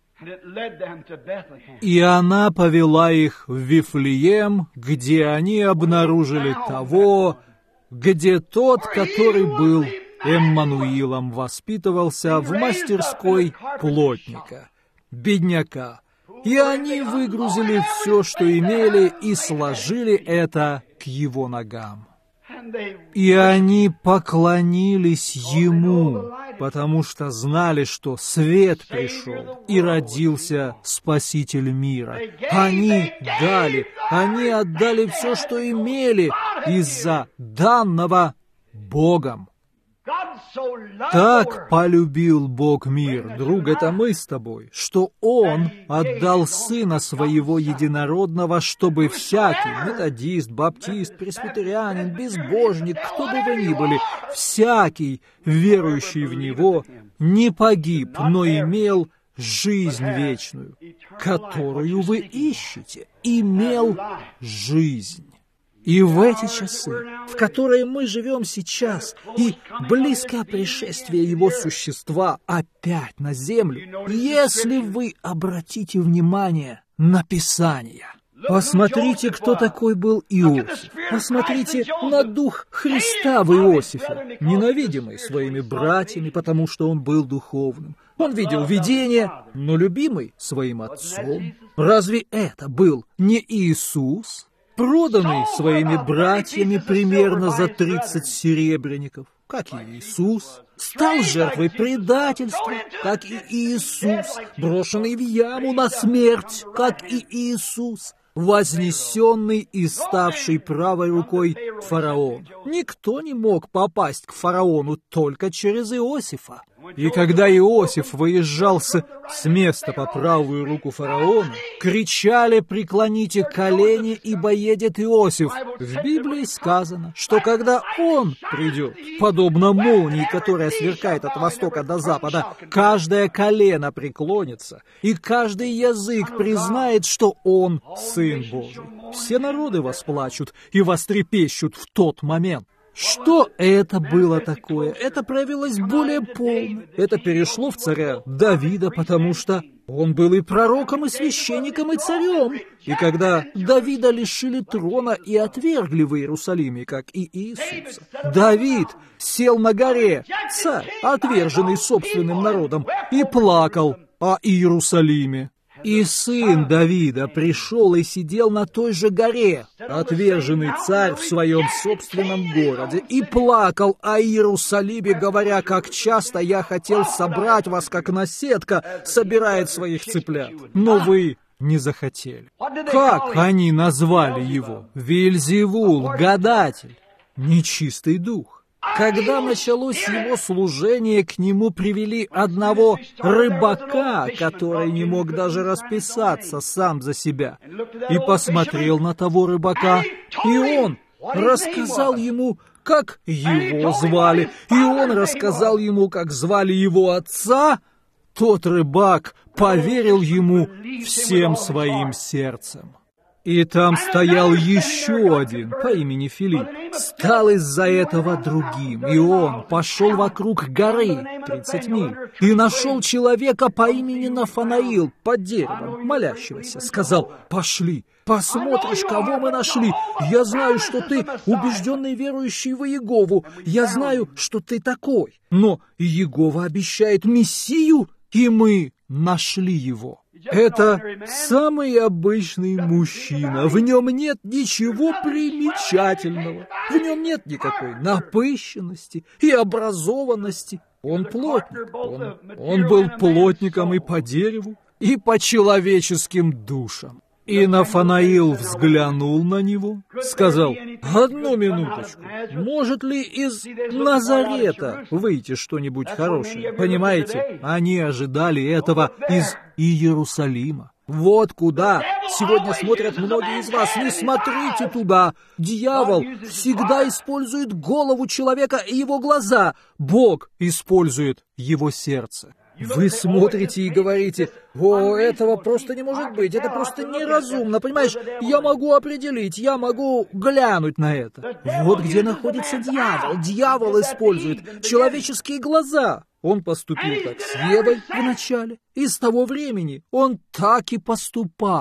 И она повела их в Вифлеем, где они обнаружили того, где тот, который был Эммануилом, воспитывался в мастерской плотника, бедняка, И они выгрузили все, что имели, и сложили это к его ногам. И они поклонились ему, потому что знали, что свет пришел, и родился Спаситель мира. Они дали, они отдали все, что имели, из-за данного Богом. Так полюбил Бог мир, друг, это мы с тобой, что Он отдал Сына Своего Единородного, чтобы всякий, методист, баптист, пресвитерианин, безбожник, кто бы вы ни были, всякий, верующий в Него, не погиб, но имел жизнь вечную, которую вы ищете, имел жизнь. И в эти часы, в которые мы живем сейчас, и близко пришествие Его существа опять на землю, если вы обратите внимание на Писание, посмотрите, кто такой был Иосиф, посмотрите на дух Христа в Иосифе, ненавидимый своими братьями, потому что он был духовным. Он видел видение, но любимый своим отцом. Разве это был не Иисус, проданный своими братьями примерно за тридцать серебряников, как и Иисус, стал жертвой предательства, как и Иисус, брошенный в яму на смерть, как и Иисус, вознесенный и ставший правой рукой фараона. Никто не мог попасть к фараону только через Иосифа. И когда Иосиф выезжал с, с места по правую руку фараона, кричали: «Преклоните колени, ибо едет Иосиф». В Библии сказано, что когда он придет, подобно молнии, которая сверкает от востока до запада, каждое колено преклонится, и каждый язык признает, что он Сын Божий. Все народы восплачут и вострепещут в тот момент. Что это было такое? Это проявилось более полно. Это перешло в царя Давида, потому что он был и пророком, и священником, и царем. И когда Давида лишили трона и отвергли в Иерусалиме, как и Иисуса, Давид сел на горе, царь, отверженный собственным народом, и плакал о Иерусалиме. И сын Давида пришел и сидел на той же горе, отверженный царь в своем собственном городе, и плакал о Иерусалиме, говоря: «Как часто я хотел собрать вас, как наседка собирает своих цыплят, но вы не захотели». Как они назвали его? Вельзевул, гадатель, нечистый дух. Когда началось его служение, к нему привели одного рыбака, который не мог даже расписаться сам за себя, и посмотрел на того рыбака, и он рассказал ему, как его звали, и он рассказал ему, как звали его отца. Тот рыбак поверил ему всем своим сердцем. И там стоял еще один по имени Филипп, стал из-за этого другим, и он пошел вокруг горы, тридцать миль, и нашел человека по имени Нафанаил под деревом, молящегося, сказал: «Пошли, посмотришь, кого мы нашли. Я знаю, что ты убежденный верующий в Иегову, я знаю, что ты такой, но Иегова обещает Мессию, и мы нашли его». Это самый обычный мужчина, в нем нет ничего примечательного, в нем нет никакой напыщенности и образованности. Он плотник, он, он был плотником и по дереву, и по человеческим душам. И Нафанаил взглянул на него, сказал: «Одну минуточку, может ли из Назарета выйти что-нибудь хорошее?» Понимаете, они ожидали этого из Иерусалима. Вот куда сегодня смотрят многие из вас. Не смотрите туда. Дьявол всегда использует голову человека и его глаза. Бог использует его сердце. Вы смотрите и говорите: «О, этого просто не может быть, это просто неразумно, понимаешь, я могу определить, я могу глянуть на это». Вот где находится дьявол. Дьявол использует человеческие глаза. Он поступил так с Евой вначале, и с того времени он так и поступал.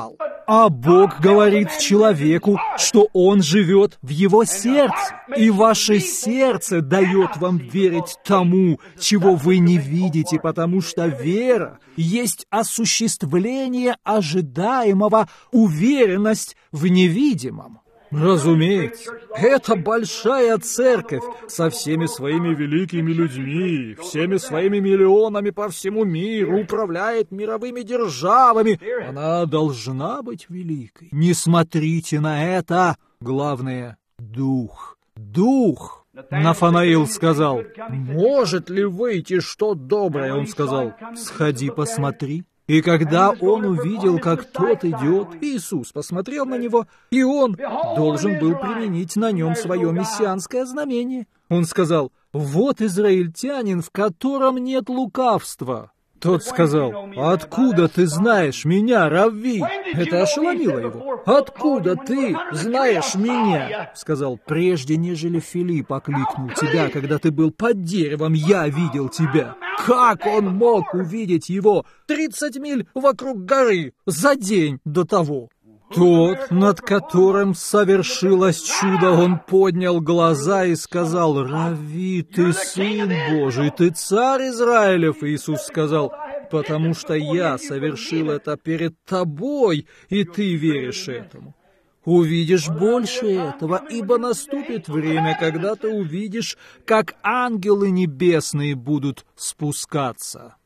А Бог говорит человеку, что Он живет в его сердце, и ваше сердце дает вам верить тому, чего вы не видите, потому что вера есть осуществление ожидаемого, уверенность в невидимом. Разумеется, это большая церковь со всеми своими великими людьми, всеми своими миллионами по всему миру, управляет мировыми державами. Она должна быть великой. Не смотрите на это. Главное — дух. Дух. Нафанаил сказал: «Может ли выйти что доброе?» Он сказал: «Сходи, посмотри». И когда он увидел, как тот идет, Иисус посмотрел на него, и он должен был применить на нем свое мессианское знамение. Он сказал: «Вот израильтянин, в котором нет лукавства». Тот сказал: «Откуда ты знаешь меня, Равви?» Это ошеломило его. «Откуда ты знаешь меня?» Сказал: «Прежде, нежели Филипп окликнул тебя, когда ты был под деревом, я видел тебя». Как он мог увидеть его тридцать миль вокруг горы за день до того? Тот, над которым совершилось чудо, он поднял глаза и сказал: «Равви, ты Сын Божий, ты Царь Израилев». Иисус сказал: «Потому что я совершил это перед тобой, и ты веришь этому. Увидишь больше этого, ибо наступит время, когда ты увидишь, как ангелы небесные будут спускаться».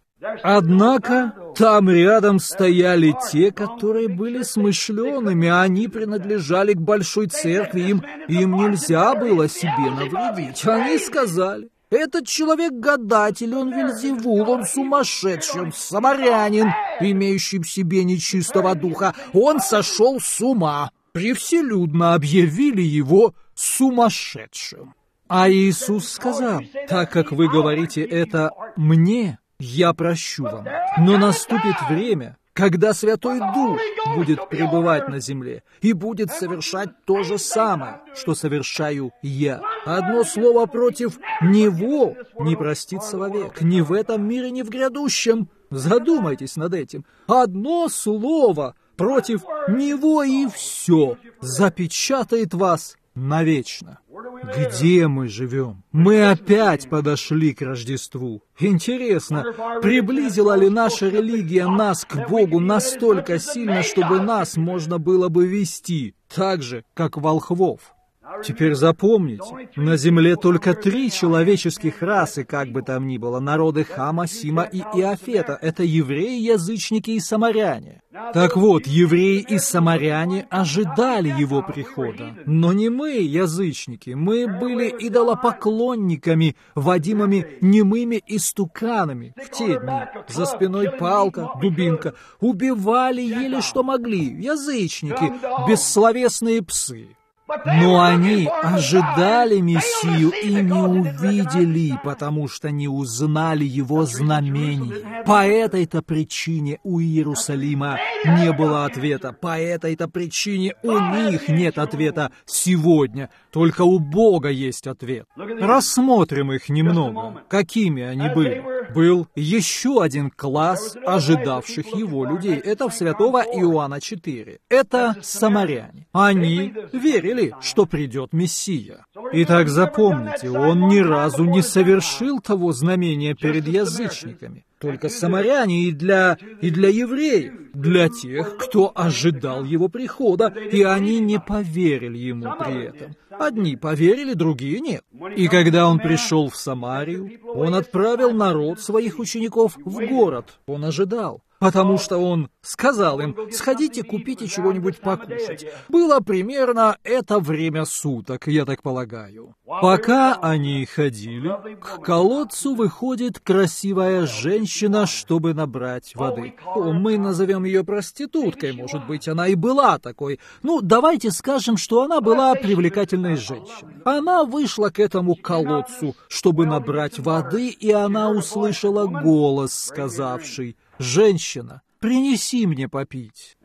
Однако там рядом стояли те, которые были смышленными, они принадлежали к большой церкви, им, им нельзя было себе навредить. Они сказали: «Этот человек гадатель, он Вельзевул, он сумасшедший, он самарянин, имеющий в себе нечистого духа, он сошел с ума». Превселюдно объявили его сумасшедшим. А Иисус сказал: «Так как вы говорите это мне, я прощу вам. Но наступит время, когда Святой Дух будет пребывать на земле и будет совершать то же самое, что совершаю я. Одно слово против Него не простится вовек, ни в этом мире, ни в грядущем». Задумайтесь над этим. Одно слово против Него, и все запечатает вас навечно. Где мы живем? Мы опять подошли к Рождеству. Интересно, приблизила ли наша религия нас к Богу настолько сильно, чтобы нас можно было бы вести так же, как волхвов? Теперь запомните, на земле только три человеческих расы, как бы там ни было, народы Хама, Сима и Иафета. Это евреи, язычники и самаряне. Так вот, евреи и самаряне ожидали его прихода. Но не мы, язычники, мы были идолопоклонниками, водимыми немыми истуканами в те дни. За спиной палка, дубинка. Убивали еле что могли, язычники, бессловесные псы. Но они ожидали Мессию и не увидели, потому что не узнали его знамений. По этой-то причине у Иерусалима не было ответа. По этой-то причине у них нет ответа сегодня. Только у Бога есть ответ. Рассмотрим их немного. Какими они были? Был еще один класс ожидавших его людей. Это в святого Иоанна четыре. Это самаряне. Они верили, что придет Мессия. Итак, запомните, он ни разу не совершил того знамения перед язычниками. Только самаряне и для, и для евреев, для тех, кто ожидал его прихода, и они не поверили ему при этом. Одни поверили, другие нет. И когда он пришел в Самарию, он отправил народ своих учеников в город. Он ожидал. Потому что он сказал им: «Сходите, купите чего-нибудь покушать». Было примерно это время суток, я так полагаю. Пока они ходили, к колодцу выходит красивая женщина, чтобы набрать воды. О, мы назовем ее проституткой, может быть, она и была такой. Ну, давайте скажем, что она была привлекательной женщиной. Она вышла к этому колодцу, чтобы набрать воды, и она услышала голос, сказавший: «Женщина, принеси мне попить».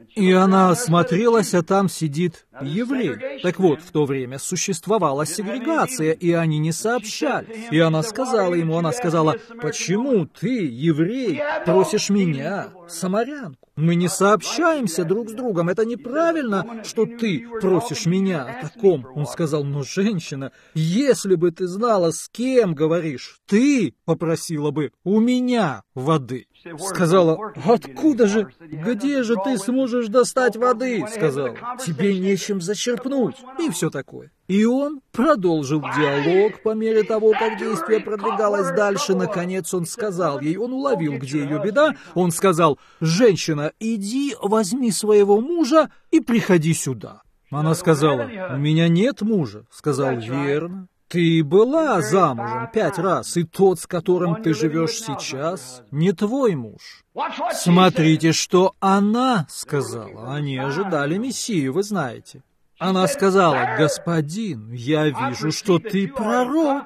И она осмотрелась, а там сидит еврей. Так вот, в то время существовала сегрегация, и они не сообщались. И она сказала ему, она сказала: «Почему ты, еврей, просишь меня, самарянку? Мы не сообщаемся друг с другом. Это неправильно, что ты просишь меня о таком». Он сказал: «Но, женщина, если бы ты знала, с кем говоришь, ты попросила бы у меня воды». Сказала: «Откуда же? Где же ты сможешь достать воды?» Сказал: «Тебе нечем зачерпнуть». И все такое. И он продолжил диалог по мере того, как действие продвигалось дальше. Наконец он сказал ей, он уловил, где ее беда. Он сказал: «Женщина, иди, возьми своего мужа и приходи сюда». Она сказала: «У меня нет мужа». Сказал: «Верно. Ты была замужем пять раз, и тот, с которым ты живешь сейчас, не твой муж». Смотрите, что она сказала. Они ожидали Мессию, вы знаете. Она сказала: «Господин, я вижу, что ты пророк».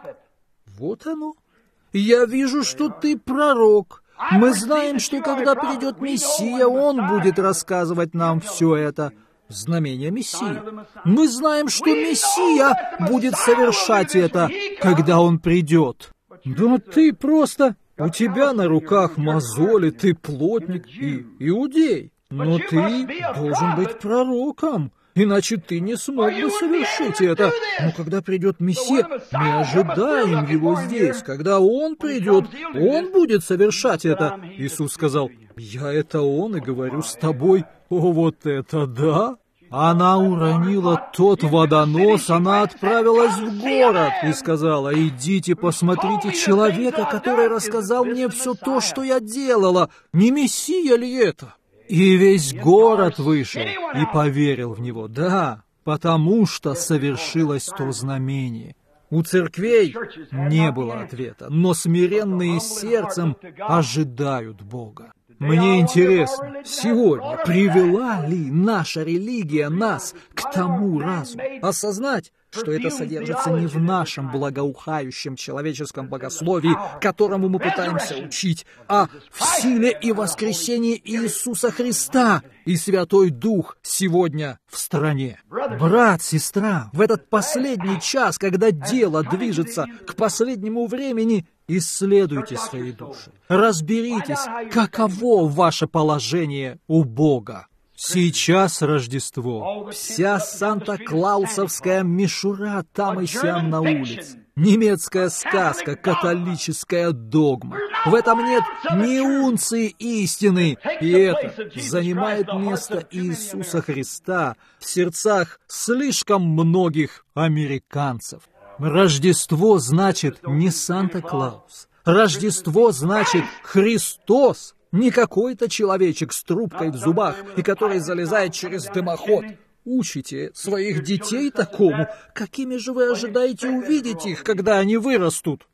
Вот оно. «Я вижу, что ты пророк. Мы знаем, что когда придет Мессия, он будет рассказывать нам все это». Знамение Мессии. Мы знаем, что Мессия будет совершать это, когда он придет. Да ты просто... У тебя на руках мозоли, ты плотник и иудей. Но ты должен быть пророком, иначе ты не смог бы совершить это. Но когда придет Мессия, мы ожидаем его здесь. Когда он придет, он будет совершать это. Иисус сказал: «Я это он и говорю с тобой». О, вот это да! Она уронила тот водонос, она отправилась в город и сказала: «Идите, посмотрите человека, который рассказал мне все то, что я делала. Не Мессия ли это?» И весь город вышел и поверил в него. Да, потому что совершилось то знамение. У церквей не было ответа, но смиренные сердцем ожидают Бога. Мне интересно, сегодня привела ли наша религия нас к тому разуму, осознать, что это содержится не в нашем благоухающем человеческом богословии, которому мы пытаемся учить, а в силе и воскресении Иисуса Христа и Святой Дух сегодня в стране. Брат, сестра, в этот последний час, когда дело движется к последнему времени, исследуйте свои души, разберитесь, каково ваше положение у Бога. Сейчас Рождество. Вся санта-клаусовская мишура там и сям на улице. Немецкая сказка, католическая догма. В этом нет ни унции истины. И это занимает место Иисуса Христа в сердцах слишком многих американцев. Рождество значит не Санта-Клаус. Рождество значит Христос. Не какой-то человечек с трубкой в зубах и который залезает через дымоход. Учите своих детей такому. Какими же вы ожидаете увидеть их, когда они вырастут?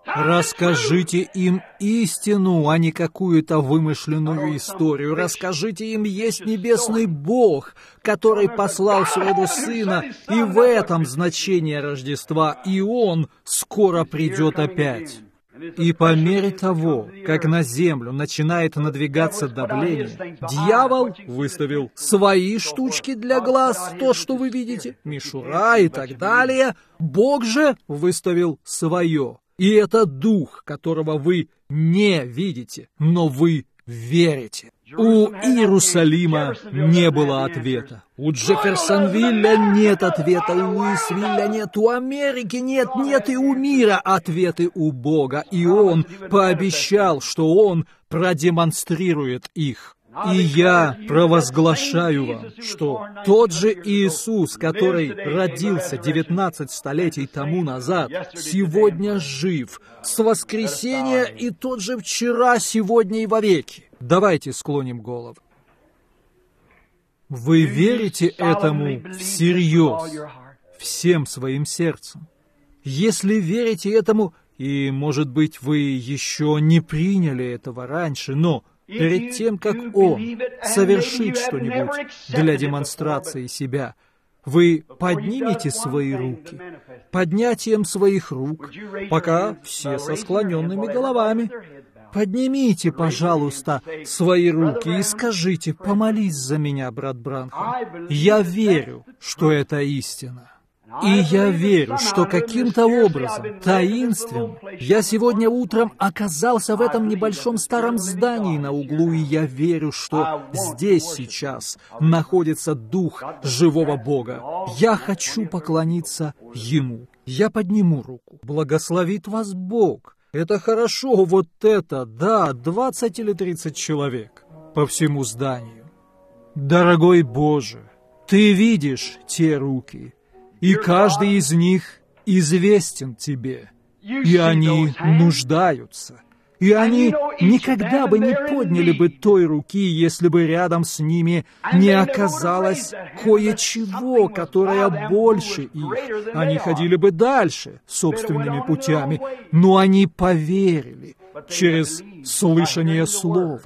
Расскажите им истину, а не какую-то вымышленную историю. Расскажите им, есть небесный Бог, который послал своего Сына, и в этом значение Рождества, и Он скоро придет опять. И по мере того, как на землю начинает надвигаться давление, дьявол выставил свои штучки для глаз, то, что вы видите, мишура и так далее. Бог же выставил свое. И это дух, которого вы не видите, но вы верите. У Иерусалима не было ответа. У Джефферсонвилля нет ответа, у Луисвилля нет, у Америки нет, нет и у мира ответы у Бога. И Он пообещал, что Он продемонстрирует их. И я провозглашаю вам, что тот же Иисус, который родился девятнадцать столетий тому назад, сегодня жив, с воскресения и тот же вчера, сегодня и вовеки. Давайте склоним головы. Вы верите этому всерьез, всем своим сердцем? Если верите этому, и, может быть, вы еще не приняли этого раньше, но перед тем, как Он совершит что-нибудь для демонстрации себя, вы поднимете свои руки, поднятием своих рук, пока все со склоненными головами. Поднимите, пожалуйста, свои руки и скажите: помолись за меня, брат Бранхам. Я верю, что это истина. И я верю, что каким-то образом, таинственно, я сегодня утром оказался в этом небольшом старом здании на углу, и я верю, что здесь сейчас находится Дух живого Бога. Я хочу поклониться Ему. Я подниму руку. Благословит вас Бог. Это хорошо, вот это, да, двадцать или тридцать человек по всему зданию. Дорогой Боже, Ты видишь те руки, и каждый из них известен Тебе, и они нуждаются. И они никогда бы не подняли бы той руки, если бы рядом с ними не оказалось кое-чего, которое больше их. Они ходили бы дальше собственными путями, но они поверили через слышание слова.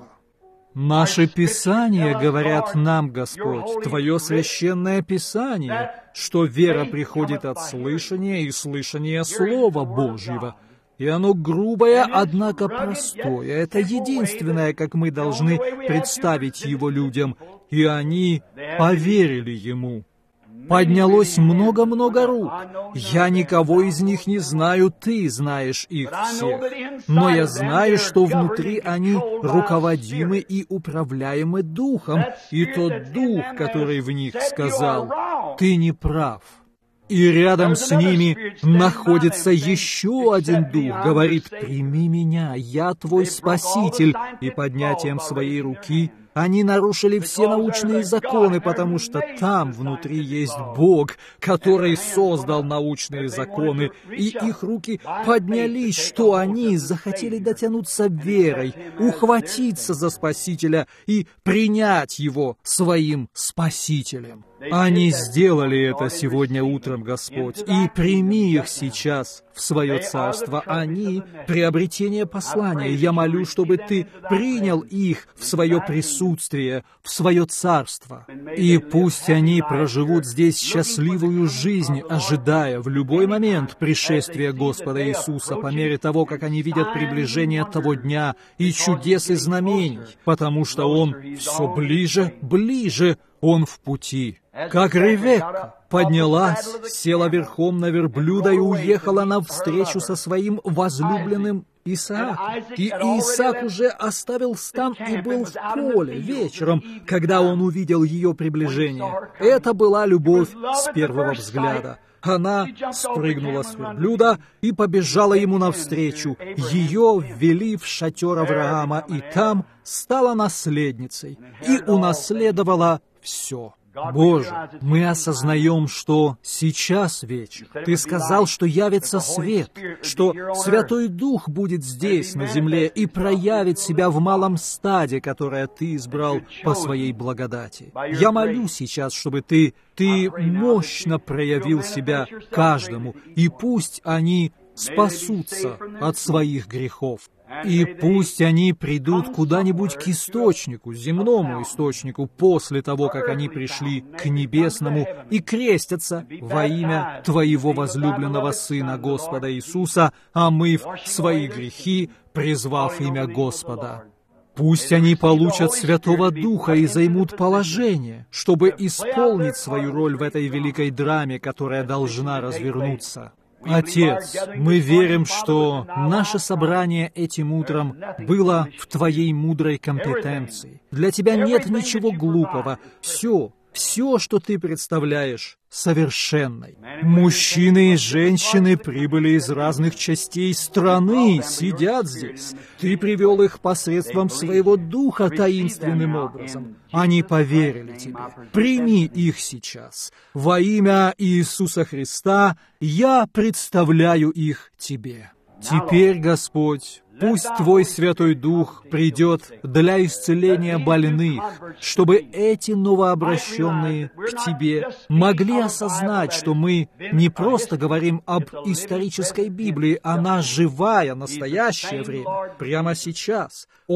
Наши Писания говорят нам, Господь, Твое священное Писание, что вера приходит от слышания и слышания Слова Божьего. И оно грубое, однако простое. Это единственное, как мы должны представить его людям. И они поверили ему. Поднялось много-много рук. Я никого из них не знаю, Ты знаешь их всех. Но я знаю, что внутри они руководимы и управляемы Духом. И тот Дух, который в них сказал: «Ты не прав». И рядом с ними находится еще один Дух, говорит: «Прими меня, я твой Спаситель». И поднятием своей руки они нарушили все научные законы, потому что там внутри есть Бог, который создал научные законы, и их руки поднялись, что они захотели дотянуться верой, ухватиться за Спасителя и принять Его своим Спасителем. Они сделали это сегодня утром, Господь, и прими их сейчас в свое царство. Они — приобретение послания. Я молю, чтобы Ты принял их в свое присутствие, в свое царство. И пусть они проживут здесь счастливую жизнь, ожидая в любой момент пришествия Господа Иисуса, по мере того, как они видят приближение того дня и чудес и знамений, потому что Он все ближе, ближе, Он в пути. Как Ревекка поднялась, села верхом на верблюда и уехала навстречу со своим возлюбленным Исааком. И Исаак уже оставил стан и был в поле вечером, когда он увидел ее приближение. Это была любовь с первого взгляда. Она спрыгнула с верблюда и побежала ему навстречу. Ее ввели в шатер Авраама, и там стала наследницей и унаследовала все. Боже, мы осознаем, что сейчас вечер. Ты сказал, что явится свет, что Святой Дух будет здесь, на земле, и проявит себя в малом стаде, которое Ты избрал по Своей благодати. Я молю сейчас, чтобы Ты, Ты мощно проявил себя каждому, и пусть они спасутся от своих грехов. И пусть они придут куда-нибудь к источнику, земному источнику, после того, как они пришли к небесному, и крестятся во имя Твоего возлюбленного Сына Господа Иисуса, омыв свои грехи, призвав имя Господа. Пусть они получат Святого Духа и займут положение, чтобы исполнить свою роль в этой великой драме, которая должна развернуться. Отец, мы верим, что наше собрание этим утром было в Твоей мудрой компетенции. Для Тебя нет ничего глупого. Все, все, что Ты представляешь, совершенной. Мужчины и женщины прибыли из разных частей страны, сидят здесь. Ты привел их посредством своего Духа таинственным образом. Они поверили Тебе. Прими их сейчас. Во имя Иисуса Христа я представляю их Тебе. Теперь, Господь, пусть Твой Святой Дух придет для исцеления больных, чтобы эти новообращенные к Тебе могли осознать, что мы не просто говорим об исторической Библии, она живая, настоящее время, прямо сейчас. Он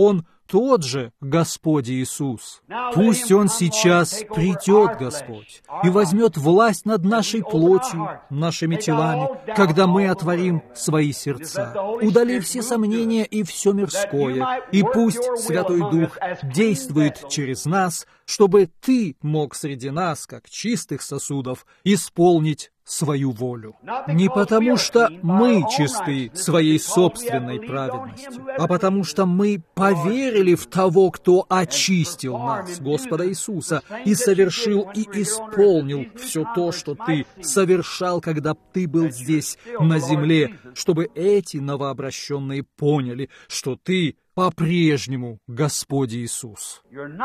тот же Господь Иисус. Пусть Он сейчас придет, Господь, и возьмет власть над нашей плотью, нашими телами, когда мы отворим свои сердца, удалив все сомнения и все мирское, и пусть Святой Дух действует через нас, чтобы Ты мог среди нас, как чистых сосудов, исполнить свою волю. Не потому, что мы чисты своей собственной праведностью, а потому, что мы поверили в того, кто очистил нас, Господа Иисуса, и совершил и исполнил все то, что Ты совершал, когда Ты был здесь, на земле, чтобы эти новообращенные поняли, что Ты по-прежнему Господь Иисус.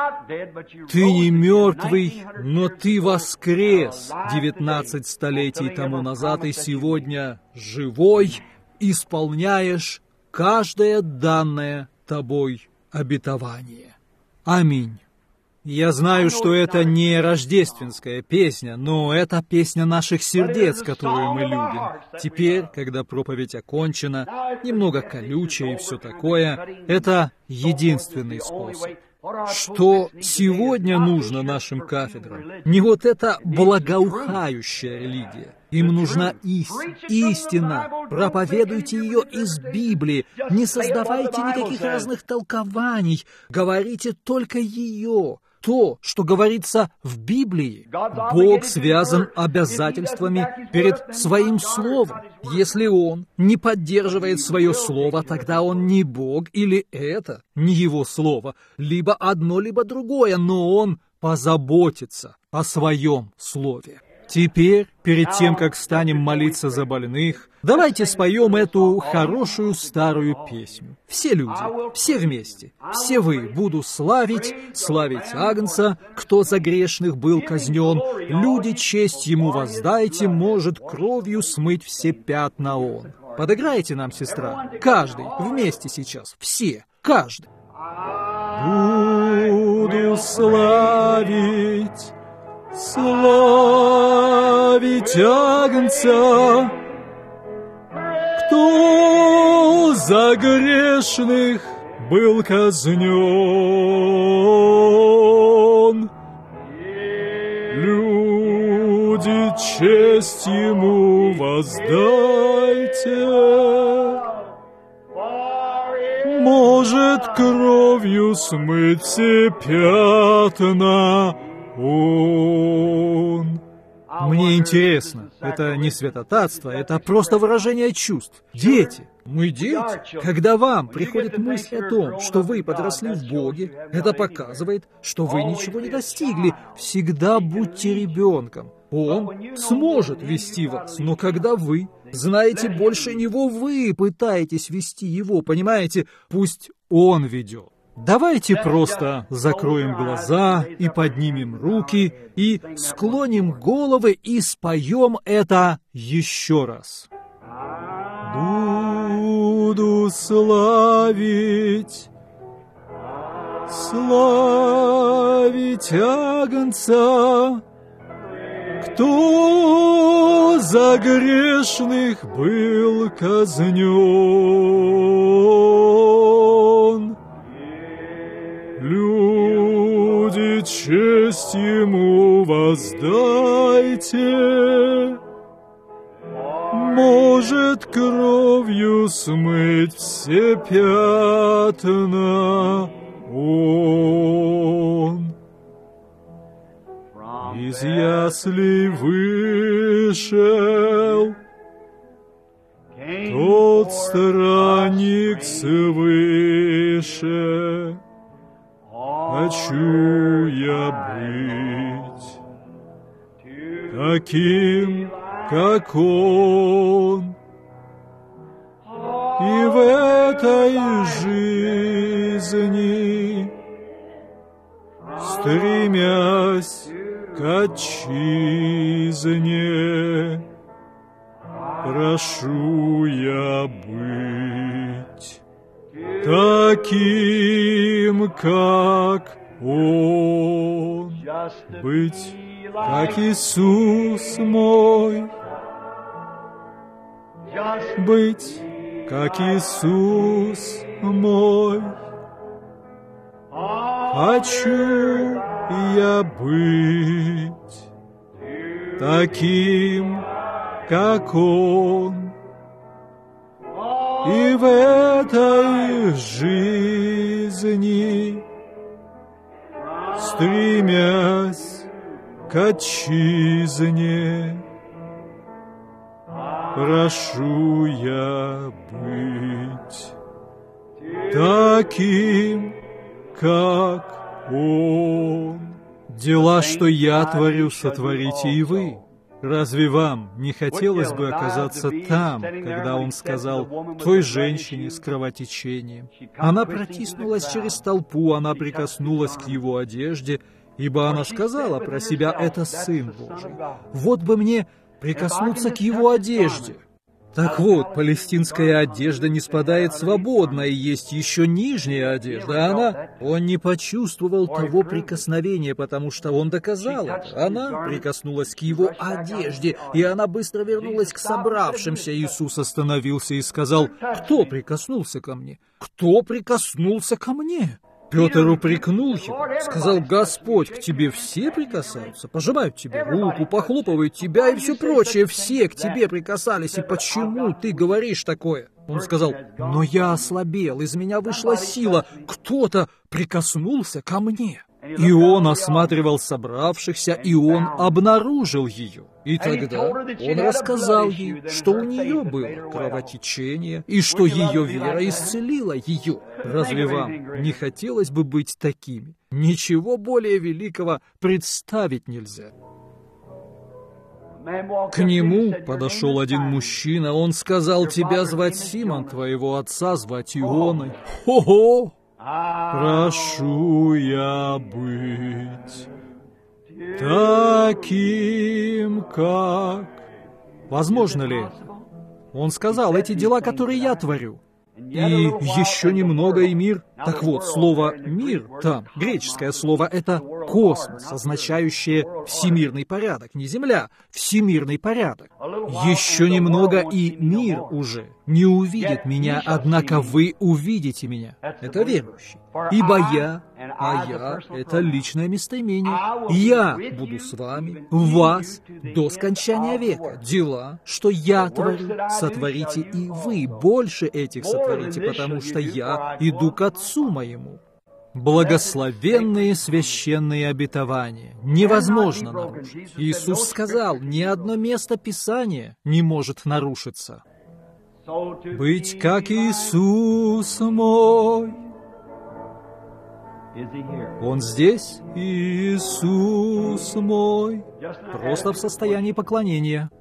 Ты не мертвый, но Ты воскрес девятнадцать столетий тому назад, и сегодня живой исполняешь каждое данное Тобой обетование. Аминь. Я знаю, что это не рождественская песня, но это песня наших сердец, которую мы любим. Теперь, когда проповедь окончена, немного колючая и все такое, это единственный способ. Что сегодня нужно нашим кафедрам? Не вот эта благоухающая религия. Им нужна истина. Истина. Проповедуйте ее из Библии. Не создавайте никаких разных толкований. Говорите только ее. То, что говорится в Библии. Бог связан обязательствами перед Своим Словом. Если Он не поддерживает Свое Слово, тогда Он не Бог, или это не Его Слово. Либо одно, либо другое, но Он позаботится о Своем Слове. Теперь, перед тем, как станем молиться за больных, давайте споем эту хорошую старую песню. Все люди, все вместе, все вы, буду славить, славить Агнца, кто за грешных был казнен. Люди, честь Ему воздайте, может кровью смыть все пятна Он. Подыграйте нам, сестра, каждый, вместе сейчас, все, каждый. Буду славить, славить Агнца, кто за грешных был казнен. Люди, честь Ему воздайте, может кровью смыть все пятна Он. Мне интересно, это не святотатство, это просто выражение чувств. Дети, мы дети. Когда вам приходит мысль о том, что вы подросли в Боге, это показывает, что вы ничего не достигли. Всегда будьте ребенком. Он сможет вести вас, но когда вы знаете больше Него, вы пытаетесь вести Его, понимаете? Пусть Он ведет. Давайте просто закроем глаза и поднимем руки, и склоним головы и споем это еще раз. Буду славить, славить Агнца, кто за грешных был казнен. Люди, честь Ему воздайте, может кровью смыть все пятна Он. Из яслей вышел тот странник свыше. Хочу я быть таким, как Он, и в этой жизни, стремясь к отчизне, прошу я быть таким, как Он, быть, как Иисус мой, быть, как Иисус мой, Хочу я быть таким, как Он, и в этой жизни, стремясь к отчизне, прошу я быть таким, как Он. Дела, что я творю, сотворите и вы. Разве вам не хотелось бы оказаться там, когда Он сказал той женщине с кровотечением? Она протиснулась через толпу, она прикоснулась к Его одежде, ибо она сказала про себя: «Это Сын Божий». Вот бы мне прикоснуться к Его одежде. Так вот, палестинская одежда не спадает свободно, и есть еще нижняя одежда. Она, он не почувствовал того прикосновения, потому что он доказал это. Она прикоснулась к его одежде, и она быстро вернулась к собравшимся. Иисус остановился и сказал: «Кто прикоснулся ко мне? Кто прикоснулся ко мне?» Петр упрекнул его, сказал: «Господь, к тебе все прикасаются, пожимают тебе руку, похлопывают тебя и все прочее, все к тебе прикасались, и почему ты говоришь такое?» Он сказал: «Но я ослабел, из меня вышла сила, кто-то прикоснулся ко мне». И он осматривал собравшихся, и он обнаружил ее. И тогда он рассказал ей, что у нее было кровотечение, и что ее вера исцелила ее. Разве вам не хотелось бы быть такими? Ничего более великого представить нельзя. К нему подошел один мужчина, он сказал: «Тебя звать Симон, твоего отца звать Ионой». Хо-хо! Прошу я быть таким, как... Возможно ли это? Он сказал: эти дела, которые я творю. И еще немного, и мир. Так вот, слово «мир» там, греческое слово, это космос, означающее всемирный порядок, не Земля, всемирный порядок. Еще немного, и мир уже не увидит меня, однако вы увидите меня. Это верующий. Ибо я, а я — это личное местоимение. Я буду с вами, вас, до скончания века. Дела, что я творю, сотворите и вы. Больше этих сотворите, потому что я иду к Отцу моему. Благословенные священные обетования невозможно нарушить. Иисус сказал: ни одно место Писания не может нарушиться. Быть как Иисус мой. Он здесь, Иисус мой, просто в состоянии поклонения.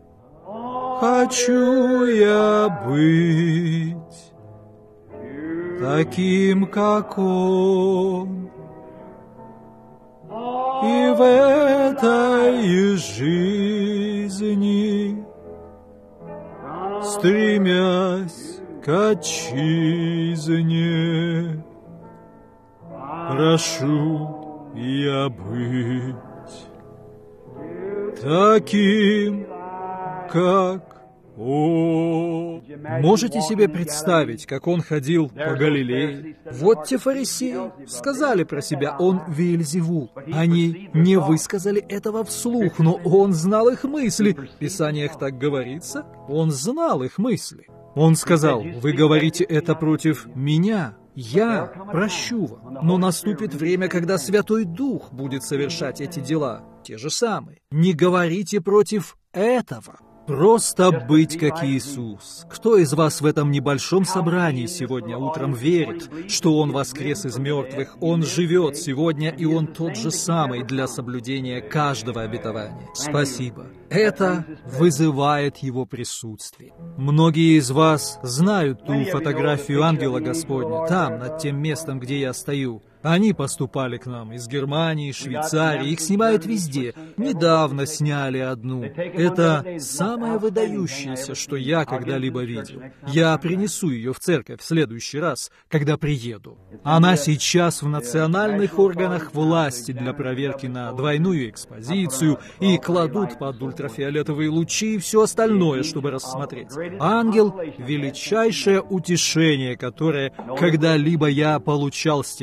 Хочу я быть таким, как Он, и в этой жизни, стремясь к отчизне, прошу я быть таким, как Он. Можете себе представить, как он ходил по Галилее? Вот те фарисеи сказали про себя: он Веельзевул. Они не высказали этого вслух, но он знал их мысли. В Писаниях так говорится, он знал их мысли. Он сказал: вы говорите это против меня. Я прощу вам, но наступит время, когда Святой Дух будет совершать эти дела, те же самые. Не говорите против этого. Просто быть как Иисус. Кто из вас в этом небольшом собрании сегодня утром верит, что Он воскрес из мертвых, Он живет сегодня, и Он тот же самый для соблюдения каждого обетования? Спасибо. Это вызывает Его присутствие. Многие из вас знают ту фотографию ангела Господня, там, над тем местом, где я стою. Они поступали к нам из Германии, Швейцарии, их снимают везде. Недавно сняли одну. Это самое выдающееся, что я когда-либо видел. Я принесу ее в церковь в следующий раз, когда приеду. Она сейчас в национальных органах власти для проверки на двойную экспозицию и кладут под ультрафиолетовые лучи и все остальное, чтобы рассмотреть. Ангел — величайшее утешение, которое когда-либо я получал с тех пор,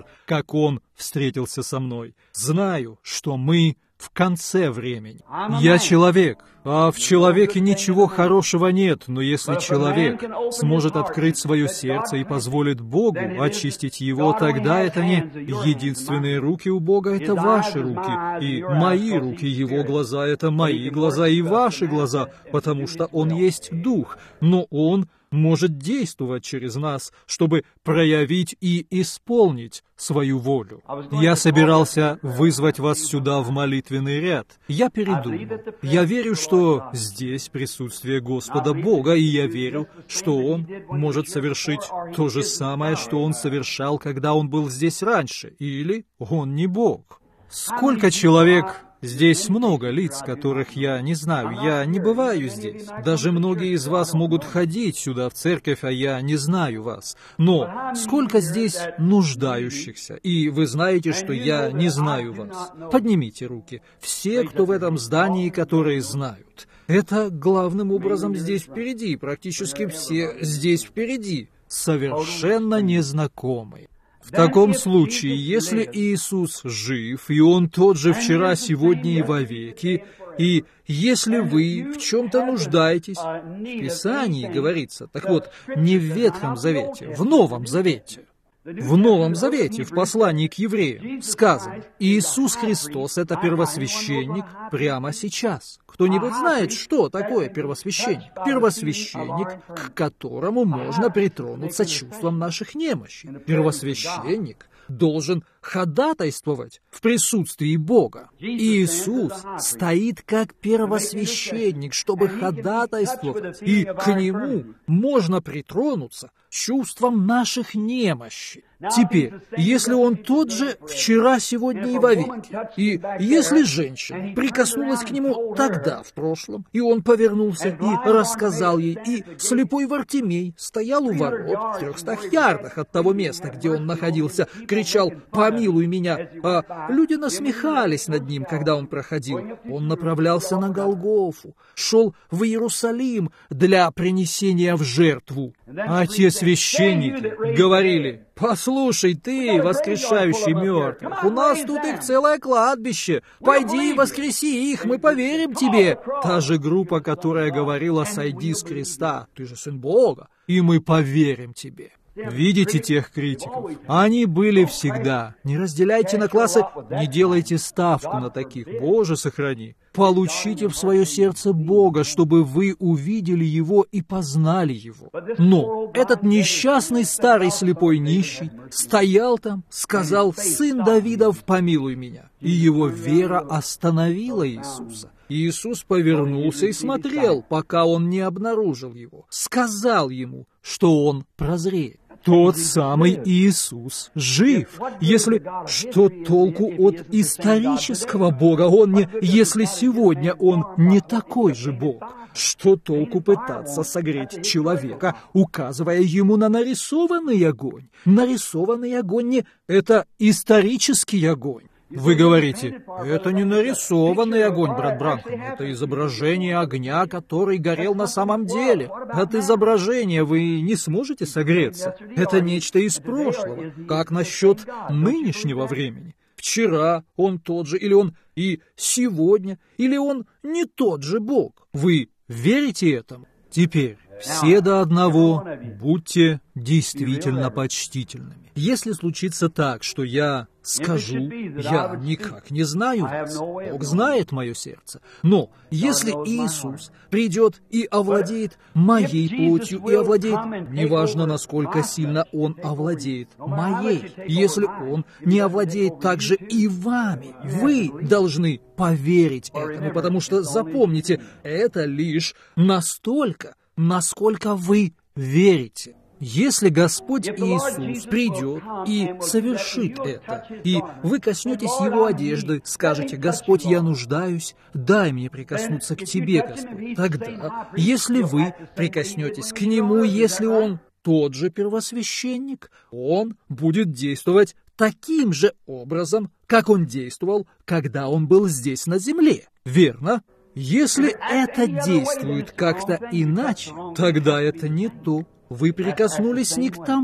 пор, как Он встретился со мной. Знаю, что мы в конце времени. Я человек, а в человеке ничего хорошего нет, но если человек сможет открыть свое сердце и позволит Богу очистить его, тогда это не единственные руки у Бога, это ваши руки, и мои руки, Его глаза, это мои глаза и ваши глаза, потому что Он есть Дух, но Он может действовать через нас, чтобы проявить и исполнить свою волю. Я собирался вызвать вас сюда в молитвенный ряд. Я передумал. Я верю, что здесь присутствие Господа Бога, и я верю, что Он может совершить то же самое, что Он совершал, когда Он был здесь раньше, или Он не Бог. Сколько человек... Здесь много лиц, которых я не знаю, я не бываю здесь. Даже многие из вас могут ходить сюда в церковь, а я не знаю вас. Но сколько здесь нуждающихся, и вы знаете, что я не знаю вас. Поднимите руки. Все, кто в этом здании, которые знают. Это главным образом здесь впереди, практически все здесь впереди, совершенно незнакомые. В таком случае, если Иисус жив, и Он тот же вчера, сегодня и вовеки, и если вы в чем-то нуждаетесь, в Писании говорится, так вот, не в Ветхом Завете, в Новом Завете. В Новом Завете, в послании к евреям, сказано, Иисус Христос — это первосвященник прямо сейчас. Кто-нибудь знает, что такое первосвященник? Первосвященник, к которому можно притронуться чувством наших немощей. Первосвященник должен ходатайствовать в присутствии Бога. Иисус стоит как первосвященник, чтобы ходатайствовать, и к Нему можно притронуться чувством наших немощей. Теперь, если Он тот же вчера, сегодня и вовеки, и если женщина прикоснулась к Нему тогда, в прошлом, и Он повернулся и рассказал ей, и слепой Вартимей стоял у ворот в трехстах ярдах от того места, где он находился, кричал «Помилуй меня!», а люди насмехались над ним, когда он проходил. Он направлялся на Голгофу, шел в Иерусалим для принесения в жертву. А те священники говорили: «Послушай, ты, воскрешающий мертвых, у нас тут их целое кладбище. Пойди и воскреси их, мы поверим тебе». Та же группа, которая говорила: «Сойди с креста, ты же Сын Бога, и мы поверим тебе». Видите тех критиков? Они были всегда. Не разделяйте на классы, не делайте ставку на таких. Боже, сохрани. Получите в свое сердце Бога, чтобы вы увидели Его и познали Его. Но этот несчастный старый слепой нищий стоял там, сказал: «Сын Давидов, помилуй меня». И его вера остановила Иисуса. Иисус повернулся и смотрел, пока он не обнаружил его. Сказал ему, что он прозреет. Тот самый Иисус жив. Если что толку от исторического Бога? Он не, если сегодня Он не такой же Бог. Что толку пытаться согреть человека, указывая ему на нарисованный огонь? Нарисованный огонь не — это исторический огонь. Вы говорите: это не нарисованный огонь, брат Бранхам, это изображение огня, который горел на самом деле. От изображения вы не сможете согреться. Это нечто из прошлого. Как насчет нынешнего времени? Вчера он тот же, или он и сегодня, или он не тот же Бог. Вы верите этому? Теперь все до одного будьте действительно почтительными. Если случится так, что я скажу: «Я никак не знаю вас, Бог знает мое сердце», но если Иисус придет и овладеет моей плотью, и овладеет, неважно, насколько сильно Он овладеет моей, если Он не овладеет также и вами, вы должны поверить этому, потому что, запомните, это лишь настолько, насколько вы верите. Если Господь Иисус придет и совершит это, и вы коснетесь Его одежды, скажете: «Господь, я нуждаюсь, дай мне прикоснуться к Тебе, Господь», тогда, если вы прикоснетесь к Нему, если Он тот же первосвященник, Он будет действовать таким же образом, как Он действовал, когда Он был здесь на земле. Верно? Если это действует как-то иначе, тогда это не то. Вы прикоснулись не к тому.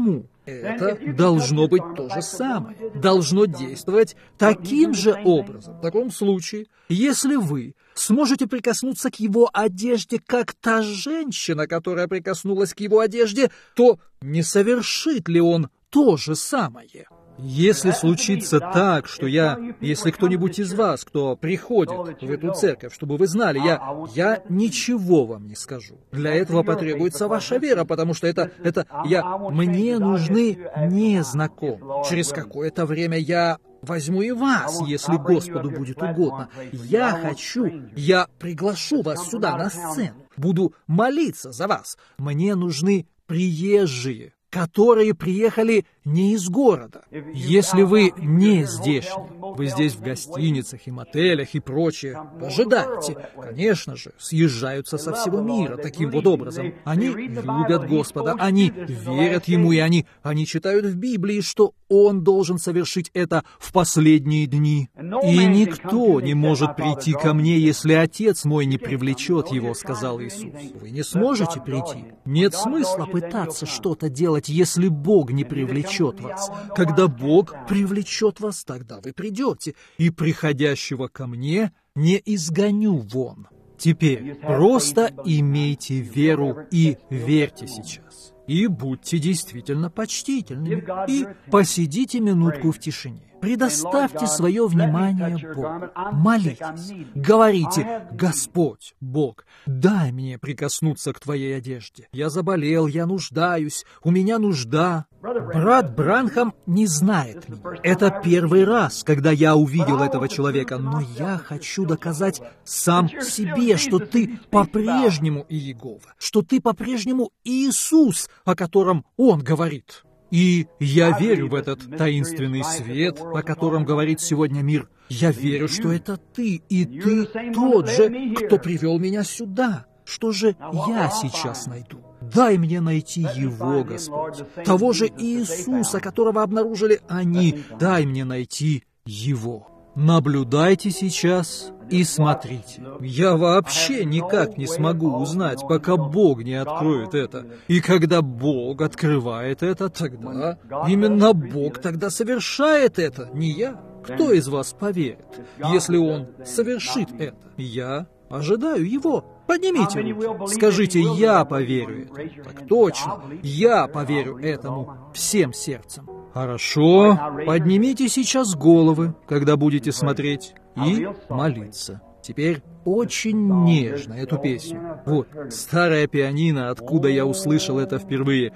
это должно быть то же самое, должно действовать таким же образом. В таком случае, если вы сможете прикоснуться к его одежде, как та женщина, которая прикоснулась к его одежде, то не совершит ли он то же самое? Если случится так, что я, если кто-нибудь из вас, кто приходит в эту церковь, чтобы вы знали, я, я ничего вам не скажу. Для этого потребуется ваша вера, потому что это, это, я, мне нужны незнакомые. Через какое-то время я возьму и вас, если Господу будет угодно. Я хочу, я приглашу вас сюда на сцену, буду молиться за вас. Мне нужны приезжие, которые приехали не из города. Если вы не здешние, вы здесь в гостиницах и мотелях и прочее, ожидайте. Конечно же, съезжаются со всего мира таким вот образом. Они любят Господа, они верят Ему, и они, они читают в Библии, что Он должен совершить это в последние дни. И никто не может прийти ко мне, если Отец мой не привлечет его, сказал Иисус. Вы не сможете прийти. Нет смысла пытаться что-то делать, если Бог не привлечет вас. Когда Бог привлечет вас, тогда вы придете, и приходящего ко мне не изгоню вон. Теперь просто имейте веру и верьте сейчас. И будьте действительно почтительными. И посидите минутку в тишине. Предоставьте свое внимание Богу. Молитесь. Говорите: «Господь, Бог, дай мне прикоснуться к Твоей одежде. Я заболел, я нуждаюсь, у меня нужда». Брат Бранхам не знает меня. Это первый раз, когда я увидел этого человека, но я хочу доказать сам себе, что ты по-прежнему Иегова, что ты по-прежнему Иисус, о котором Он говорит. И я верю в этот таинственный свет, о котором говорит сегодня мир. Я верю, что это ты, и ты тот же, кто привел меня сюда. Что же я сейчас найду? Дай мне найти Его, Господь, того же Иисуса, которого обнаружили они. Дай мне найти Его. Наблюдайте сейчас и смотрите. Я вообще никак не смогу узнать, пока Бог не откроет это. И когда Бог открывает это, тогда именно Бог тогда совершает это, не я. Кто из вас поверит, если Он совершит это? Я ожидаю Его. Поднимите руки. Скажите: «Я поверю этому». Так точно. Я поверю этому всем сердцем. Хорошо. Поднимите сейчас головы, когда будете смотреть, и молиться. Теперь очень нежно эту песню. Вот, старая пианино, откуда я услышал это впервые.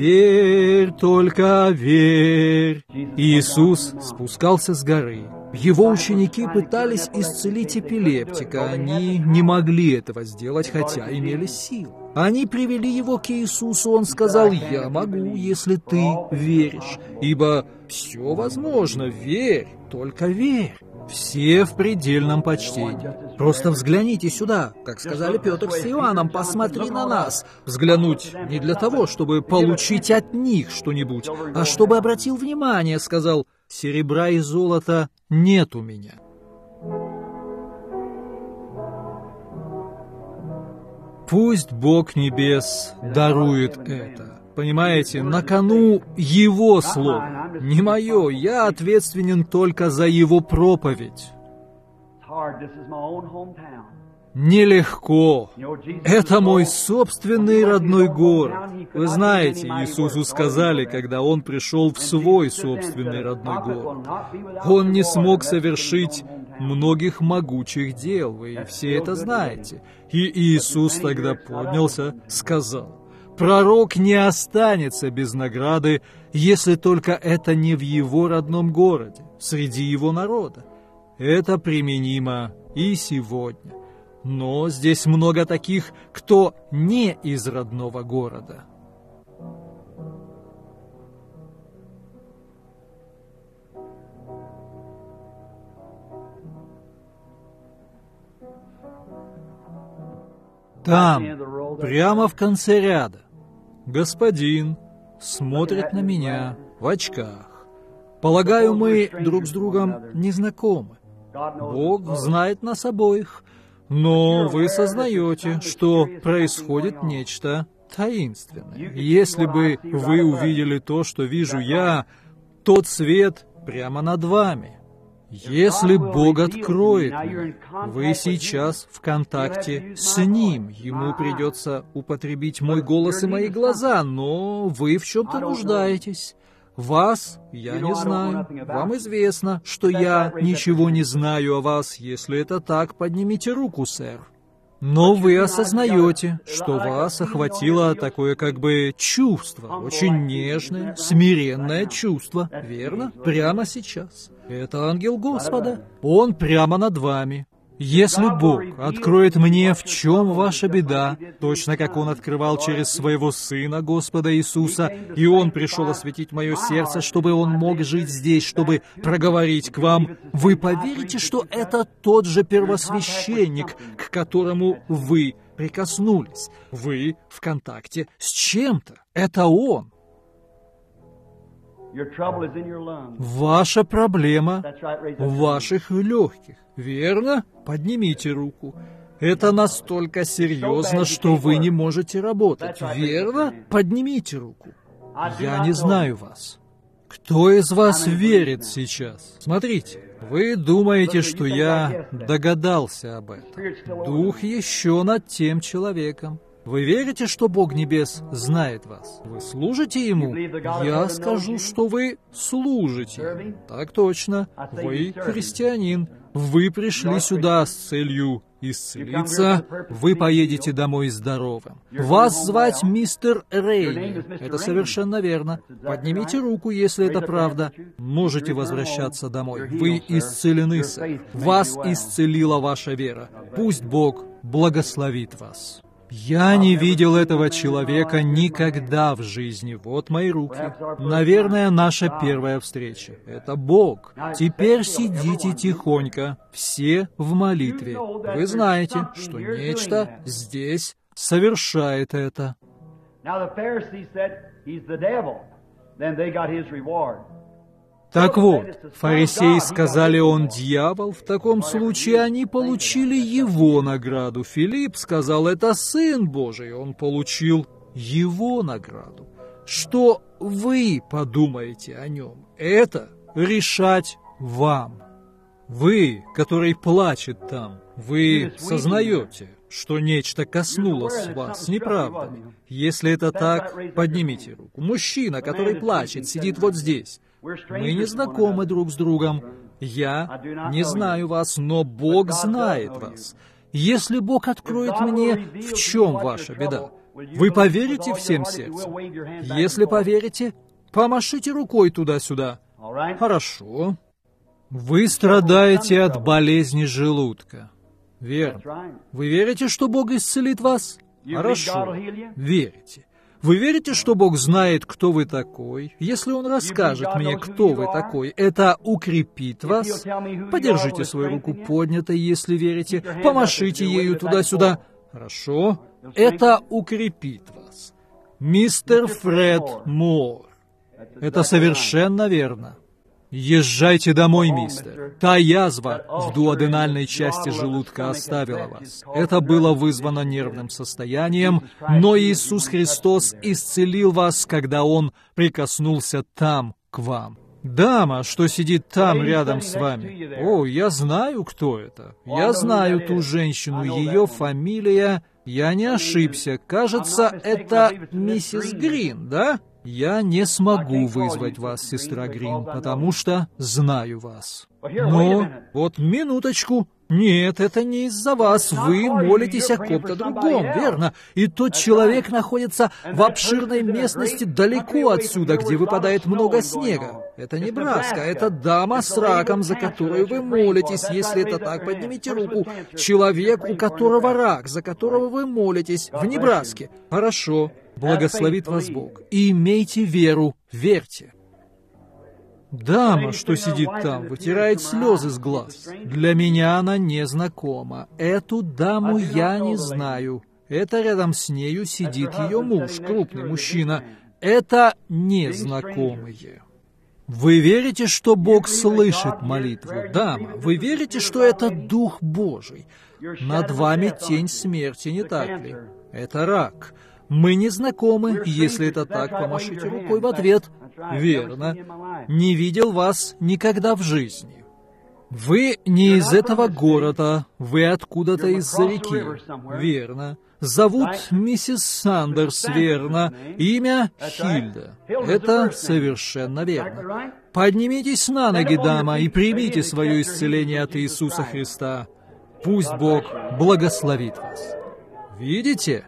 «Верь, только верь». Иисус спускался с горы. Его ученики пытались исцелить эпилептика. Они не могли этого сделать, хотя имели силу. Они привели его к Иисусу. Он сказал: «Я могу, если ты веришь, ибо все возможно. Верь, только верь». Все в предельном почтении. Просто взгляните сюда, как сказали Петр с Иоанном, посмотри на нас. Взглянуть не для того, чтобы получить от них что-нибудь, а чтобы обратил внимание, сказал: «Серебра и золота нет у меня». Пусть Бог Небес дарует это. Понимаете, на кону Его слово, не мое, я ответственен только за Его проповедь. Нелегко. Это мой собственный родной город. Вы знаете, Иисусу сказали, когда Он пришел в свой собственный родной город. Он не смог совершить многих могучих дел, вы все это знаете. И Иисус тогда поднялся, сказал: «Пророк не останется без награды, если только это не в его родном городе, среди его народа». Это применимо и сегодня. Но здесь много таких, кто не из родного города. Там, прямо в конце ряда, господин смотрит на меня в очках. Полагаю, мы друг с другом не знакомы. Бог знает нас обоих, но вы сознаете, что происходит нечто таинственное. Если бы вы увидели то, что вижу я, тот свет прямо над вами. Если Бог откроет мне, вы сейчас в контакте с Ним. Ему придется употребить мой голос и мои глаза, но вы в чем-то нуждаетесь. Вас я не знаю. Вам известно, что я ничего не знаю о вас. Если это так, поднимите руку, сэр. Но вы осознаете, что вас охватило такое как бы чувство, очень нежное, смиренное чувство, верно? Прямо сейчас. Это ангел Господа. Он прямо над вами. Если Бог откроет мне, в чем ваша беда, точно как Он открывал через Своего Сына, Господа Иисуса, и Он пришел осветить мое сердце, чтобы Он мог жить здесь, чтобы проговорить к вам, вы поверите, что это тот же первосвященник, к которому вы прикоснулись? Вы в контакте с чем-то. Это Он. Ваша проблема в ваших легких. Верно? Поднимите руку. Это настолько серьезно, что вы не можете работать. Верно? Поднимите руку. Я не знаю вас. Кто из вас верит сейчас? Смотрите, вы думаете, что я догадался об этом. Дух еще над тем человеком. Вы верите, что Бог Небес знает вас? Вы служите Ему? Я скажу, что вы служите Ему. Так точно. Вы христианин. Вы пришли сюда с целью исцелиться. Вы поедете домой здоровым. Вас звать мистер Рейни. Это совершенно верно. Поднимите руку, если это правда. Можете возвращаться домой. Вы исцелены, сэр. Вас исцелила ваша вера. Пусть Бог благословит вас. Я не видел этого человека никогда в жизни. Вот мои руки. Наверное, наша первая встреча. Это Бог. Теперь сидите тихонько, все в молитве. Вы знаете, что нечто здесь совершает это. Так вот, фарисеи сказали, он дьявол, в таком случае они получили его награду. Филипп сказал, это Сын Божий, он получил его награду. Что вы подумаете о нем? Это решать вам. Вы, который плачет там, вы сознаете, что нечто коснулось вас, не правда ли? Если это так, поднимите руку. Мужчина, который плачет, сидит вот здесь. Мы не знакомы друг с другом. Я не знаю вас, но Бог знает вас. Если Бог откроет мне, в чем ваша беда, вы поверите всем сердцем? Если поверите, помашите рукой туда-сюда. Хорошо. Вы страдаете от болезни желудка. Верно. Вы верите, что Бог исцелит вас? Хорошо. Верите. Вы верите, что Бог знает, кто вы такой? Если Он расскажет мне, кто вы такой, это укрепит вас? Подержите свою руку поднятой, если верите. Помашите ею туда-сюда. Хорошо. Это укрепит вас. Мистер Фред Мор. Это совершенно верно. Езжайте домой, мистер. Та язва в дуоденальной части желудка оставила вас. Это было вызвано нервным состоянием, но Иисус Христос исцелил вас, когда Он прикоснулся там к вам. Дама, что сидит там рядом с вами. О, я знаю, кто это. Я знаю ту женщину. Ее фамилия... Я не ошибся. Кажется, это миссис Грин, да? Я не смогу вызвать вас, сестра Грин, потому что знаю вас. Но, вот минуточку. Нет, это не из-за вас. Вы молитесь о ком-то другом, верно? И тот человек находится в обширной местности далеко отсюда, где выпадает много снега. Это не Небраска, это дама с раком, за которую вы молитесь. Если это так, поднимите руку. Человек, у которого рак, за которого вы молитесь, в Небраске. Хорошо. Благословит вас Бог. И имейте веру, верьте. Дама, что сидит там, вытирает слезы с глаз. Для меня она незнакома. Эту даму я не знаю. Это рядом с нею сидит ее муж, крупный мужчина. Это незнакомые. Вы верите, что Бог слышит молитву? Дама, вы верите, что это Дух Божий? Над вами тень смерти, не так ли? Это рак. Мы не знакомы. Если это так, помашите рукой в ответ. Верно. Не видел вас никогда в жизни. Вы не из этого города, вы откуда-то из-за реки. Верно. Зовут миссис Сандерс, верно. Имя Хильда. Это совершенно верно. Поднимитесь на ноги, дама, и примите свое исцеление от Иисуса Христа. Пусть Бог благословит вас. Видите?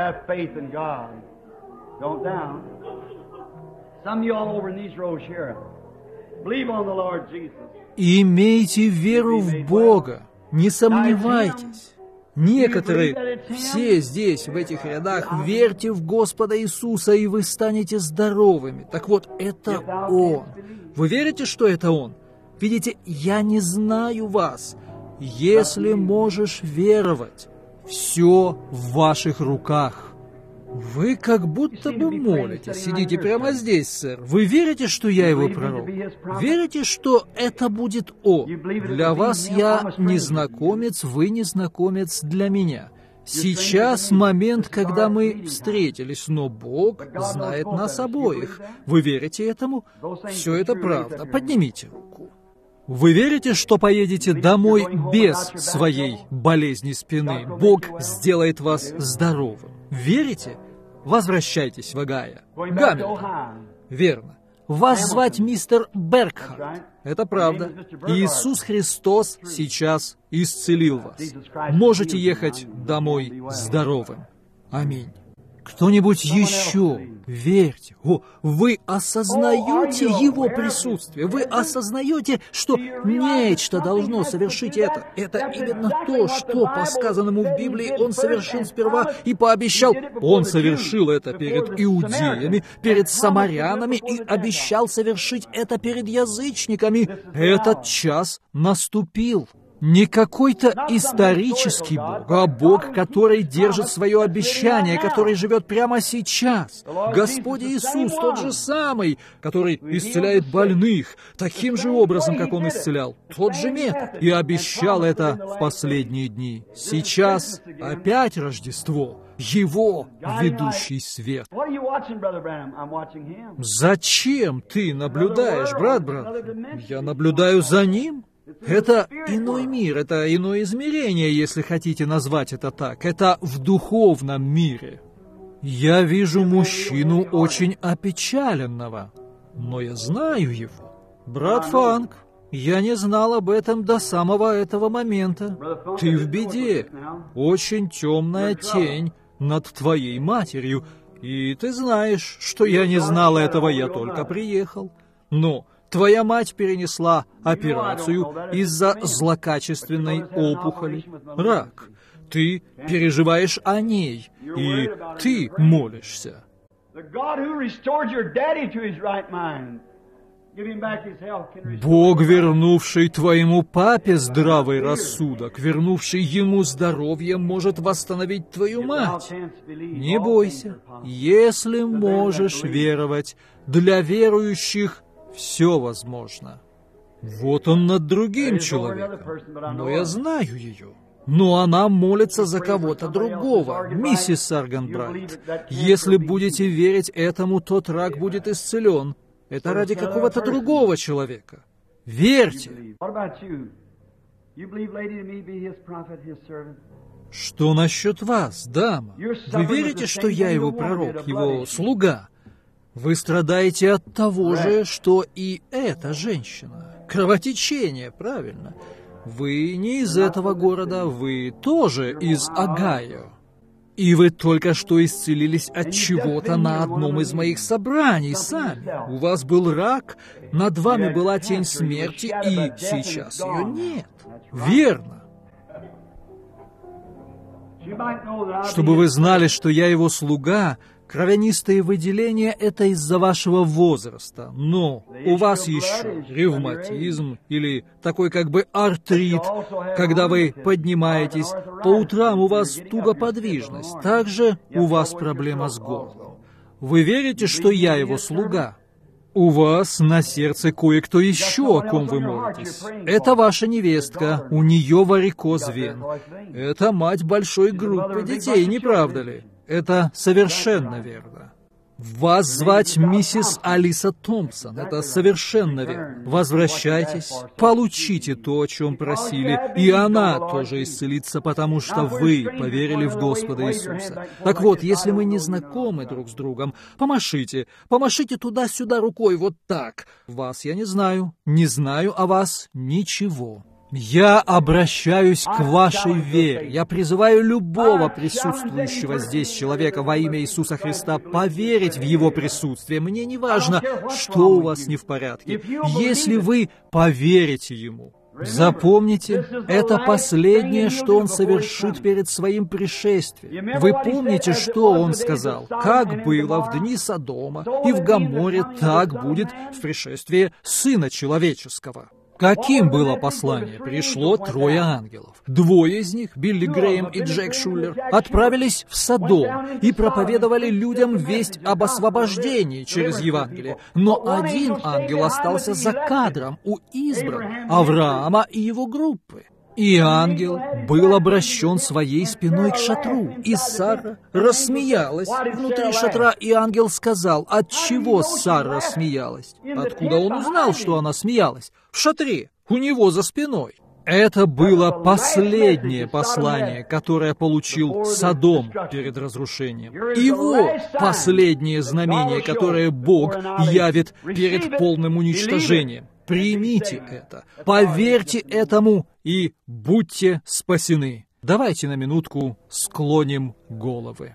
Имейте веру в Бога, не сомневайтесь. Некоторые, все здесь, в этих рядах, верьте в Господа Иисуса, и вы станете здоровыми. Так вот, это Он. Вы верите, что это Он? Видите, я не знаю вас. Если можешь веровать, все в ваших руках. Вы как будто бы молитесь. Сидите прямо здесь, сэр. Вы верите, что я его пророк? Верите, что это будет он? Для вас я незнакомец, вы незнакомец для меня. Сейчас момент, когда мы встретились, но Бог знает нас обоих. Вы верите этому? Все это правда. Поднимите руку. Вы верите, что поедете домой без своей болезни спины? Бог сделает вас здоровым. Верите? Возвращайтесь в Огайо. Гамильтон. Верно. Вас звать мистер Бергхард. Это правда. Иисус Христос сейчас исцелил вас. Можете ехать домой здоровым. Аминь. Кто-нибудь еще? Верьте. О, вы осознаете Его присутствие. Вы осознаете, что нечто должно совершить это. Это именно то, что по сказанному в Библии Он совершил сперва и пообещал. Он совершил это перед иудеями, перед самарянами и обещал совершить это перед язычниками. Этот час наступил. Не какой-то исторический Бог, а Бог, который держит свое обещание, который живет прямо сейчас. Господь Иисус тот же самый, который исцеляет больных, таким же образом, как Он исцелял, тот же метод, и обещал это в последние дни. Сейчас опять Рождество, Его ведущий свет. Зачем ты наблюдаешь, брат, брат? Я наблюдаю за Ним. Это иной мир, это иное измерение, если хотите назвать это так. Это в духовном мире. Я вижу мужчину очень опечаленного, но я знаю его. Брат Фанк, я не знал об этом до самого этого момента. Ты в беде. Очень темная тень над твоей матерью. И ты знаешь, что я не знал этого, я только приехал. Но твоя мать перенесла операцию из-за злокачественной опухоли. Рак. Ты переживаешь о ней, и ты молишься. Бог, вернувший твоему папе здравый рассудок, вернувший ему здоровье, может восстановить твою мать. Не бойся, если можешь веровать, для верующих все возможно. Вот он над другим человеком, но я знаю ее. Но она молится за кого-то другого, миссис Саргенбрайт. Если будете верить этому, тот рак будет исцелен. Это ради какого-то другого человека. Верьте. Что насчет вас, дама? Вы верите, что я его пророк, его слуга? Вы страдаете от того же, что и эта женщина. Кровотечение, правильно. Вы не из этого города, вы тоже из Огайо. И вы только что исцелились от чего-то на одном из моих собраний сами. У вас был рак, над вами была тень смерти, и сейчас ее нет. Верно. Чтобы вы знали, что я его слуга, кровянистые выделения — это из-за вашего возраста. Но у вас еще ревматизм или такой как бы артрит, когда вы поднимаетесь. По утрам у вас тугоподвижность. Также у вас проблема с горлом. Вы верите, что я его слуга? У вас на сердце кое-кто еще, о ком вы молитесь. Это ваша невестка, у нее варикоз вен. Это мать большой группы детей, не правда ли? Это совершенно верно. Вас звать миссис Алиса Томпсон. Это совершенно верно. Возвращайтесь, получите то, о чем просили, и она тоже исцелится, потому что вы поверили в Господа Иисуса. Так вот, если мы не знакомы друг с другом, помашите, помашите туда-сюда рукой, вот так. Вас я не знаю, не знаю о вас ничего. Я обращаюсь к вашей вере. Я призываю любого присутствующего здесь человека во имя Иисуса Христа поверить в Его присутствие. Мне не важно, что у вас не в порядке. Если вы поверите Ему, запомните, это последнее, что Он совершит перед Своим пришествием. Вы помните, что Он сказал? Как было в дни Содома и в Гоморе, так будет в пришествии Сына Человеческого. Каким было послание? Пришло трое ангелов. Двое из них, Билли Грэем и Джек Шулер, отправились в Содом и проповедовали людям весть об освобождении через Евангелие. Но один ангел остался за кадром у избранных, Авраама и его группы. И ангел был обращен своей спиной к шатру, и Сара рассмеялась внутри шатра, и ангел сказал, отчего Сара рассмеялась? Откуда он узнал, что она смеялась? В шатре, у него за спиной. Это было последнее послание, которое получил Содом перед разрушением. Его последнее знамение, которое Бог явит перед полным уничтожением. Примите это, поверьте этому и будьте спасены. Давайте на минутку склоним головы.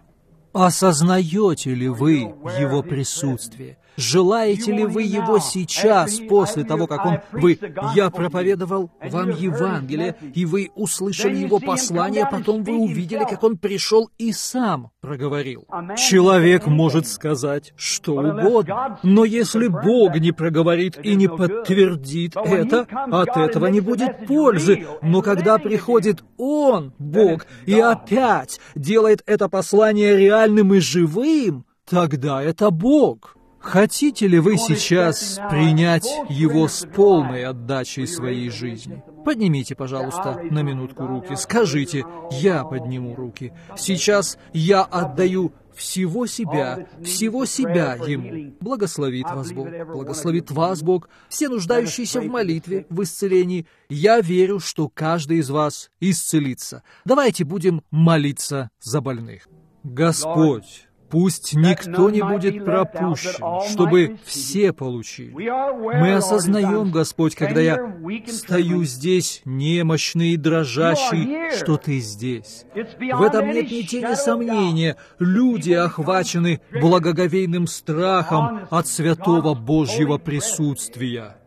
Осознаете ли вы Его присутствие? Желаете ли вы Его сейчас, после того, как Он... Вы... Я проповедовал вам Евангелие, и вы услышали Его послание, потом вы увидели, как Он пришел и сам проговорил. Человек может сказать что угодно, но если Бог не проговорит и не подтвердит это, от этого не будет пользы. Но когда приходит Он, Бог, и опять делает это послание реальным и живым, тогда это Бог. Хотите ли вы сейчас принять Его с полной отдачей своей жизни? Поднимите, пожалуйста, на минутку руки. Скажите, я подниму руки. Сейчас я отдаю всего себя, всего себя Ему. Благословит вас Бог, благословит вас Бог, все нуждающиеся в молитве, в исцелении. Я верю, что каждый из вас исцелится. Давайте будем молиться за больных. Господь, пусть никто не будет пропущен, чтобы все получили. Мы осознаем, Господь, когда я стою здесь, немощный и дрожащий, что Ты здесь. В этом нет ни тени сомнения. Люди охвачены благоговейным страхом от святого Божьего присутствия.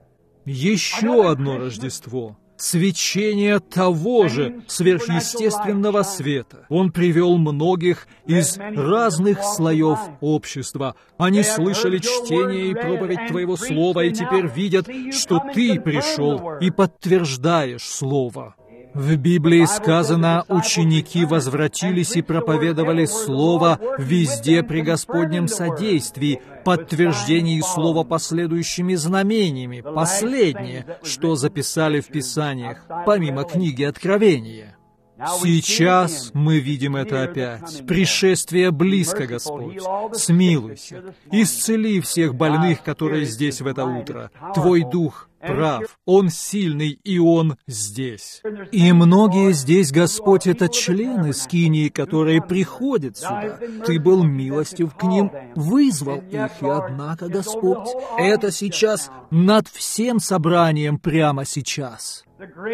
Еще одно Рождество. Свечение того же сверхъестественного света. Он привел многих из разных слоев общества. Они слышали чтение и проповедь Твоего Слова, и теперь видят, что Ты пришел и подтверждаешь Слово. В Библии сказано, ученики возвратились и проповедовали Слово везде при Господнем содействии, подтверждении Слова последующими знамениями, последнее, что записали в Писаниях, помимо книги Откровения. Сейчас мы видим это опять. Пришествие близко, Господь. Смилуйся. Исцели всех больных, которые здесь в это утро. Твой Дух прав. Он сильный, и Он здесь. И многие здесь, Господь, это члены скинии, которые приходят сюда. Ты был милостив к ним, вызвал их, и однако, Господь, это сейчас над всем собранием прямо сейчас.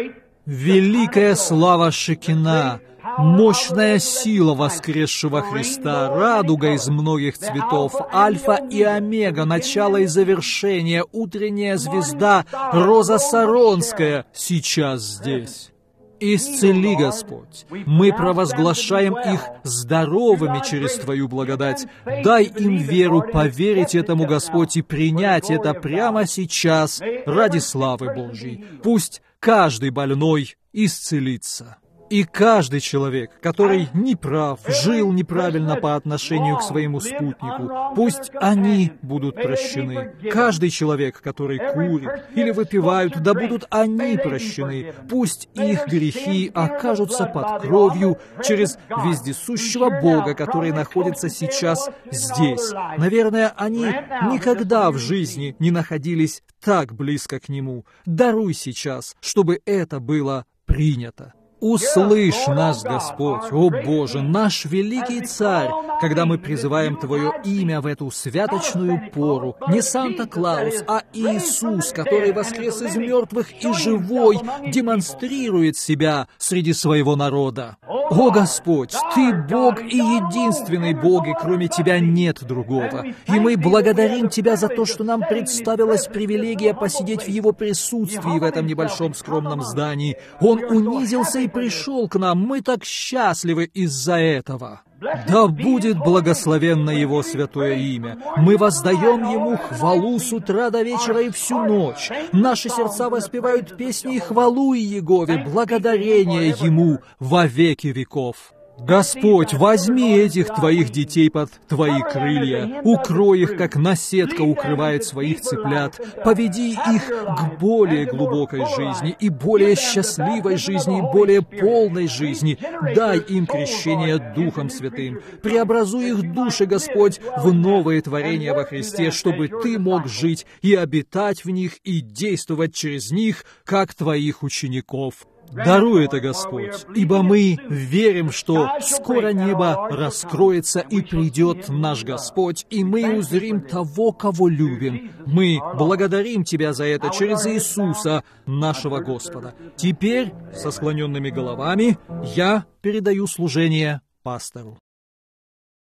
Великая слава Шекина, мощная сила воскресшего Христа, радуга из многих цветов, альфа и омега, начало и завершение, утренняя звезда, роза саронская сейчас здесь. Исцели, Господь. Мы провозглашаем их здоровыми через Твою благодать. Дай им веру поверить этому, Господь, и принять это прямо сейчас ради славы Божьей. Пусть каждый больной исцелится. И каждый человек, который неправ, жил неправильно по отношению к своему спутнику, пусть они будут прощены. Каждый человек, который курит или выпивают, да будут они прощены. Пусть их грехи окажутся под кровью через вездесущего Бога, который находится сейчас здесь. Наверное, они никогда в жизни не находились так близко к Нему. Даруй сейчас, чтобы это было принято. Услышь нас, Господь, о Боже, наш великий Царь, когда мы призываем Твое имя в эту святочную пору. Не Санта-Клаус, а Иисус, который воскрес из мертвых и живой, демонстрирует себя среди своего народа. О Господь, Ты Бог и единственный Бог, и кроме Тебя нет другого. И мы благодарим Тебя за то, что нам представилась привилегия посидеть в Его присутствии в этом небольшом скромном здании. Он унизился и пришел к нам. Мы так счастливы из-за этого. Да будет благословенно Его святое имя. Мы воздаем Ему хвалу с утра до вечера и всю ночь. Наши сердца воспевают песни и хвалу Иегове, благодарение Ему во веки веков. Господь, возьми этих Твоих детей под Твои крылья, укрой их, как наседка укрывает своих цыплят, поведи их к более глубокой жизни и более счастливой жизни, и более полной жизни. Дай им крещение Духом Святым. Преобразуй их души, Господь, в новые творения во Христе, чтобы Ты мог жить и обитать в них и действовать через них, как Твоих учеников. Даруй это, Господь, ибо мы верим, что скоро небо раскроется и придет наш Господь, и мы узрим того, кого любим. Мы благодарим Тебя за это через Иисуса, нашего Господа. Теперь, со склоненными головами, я передаю служение пастору.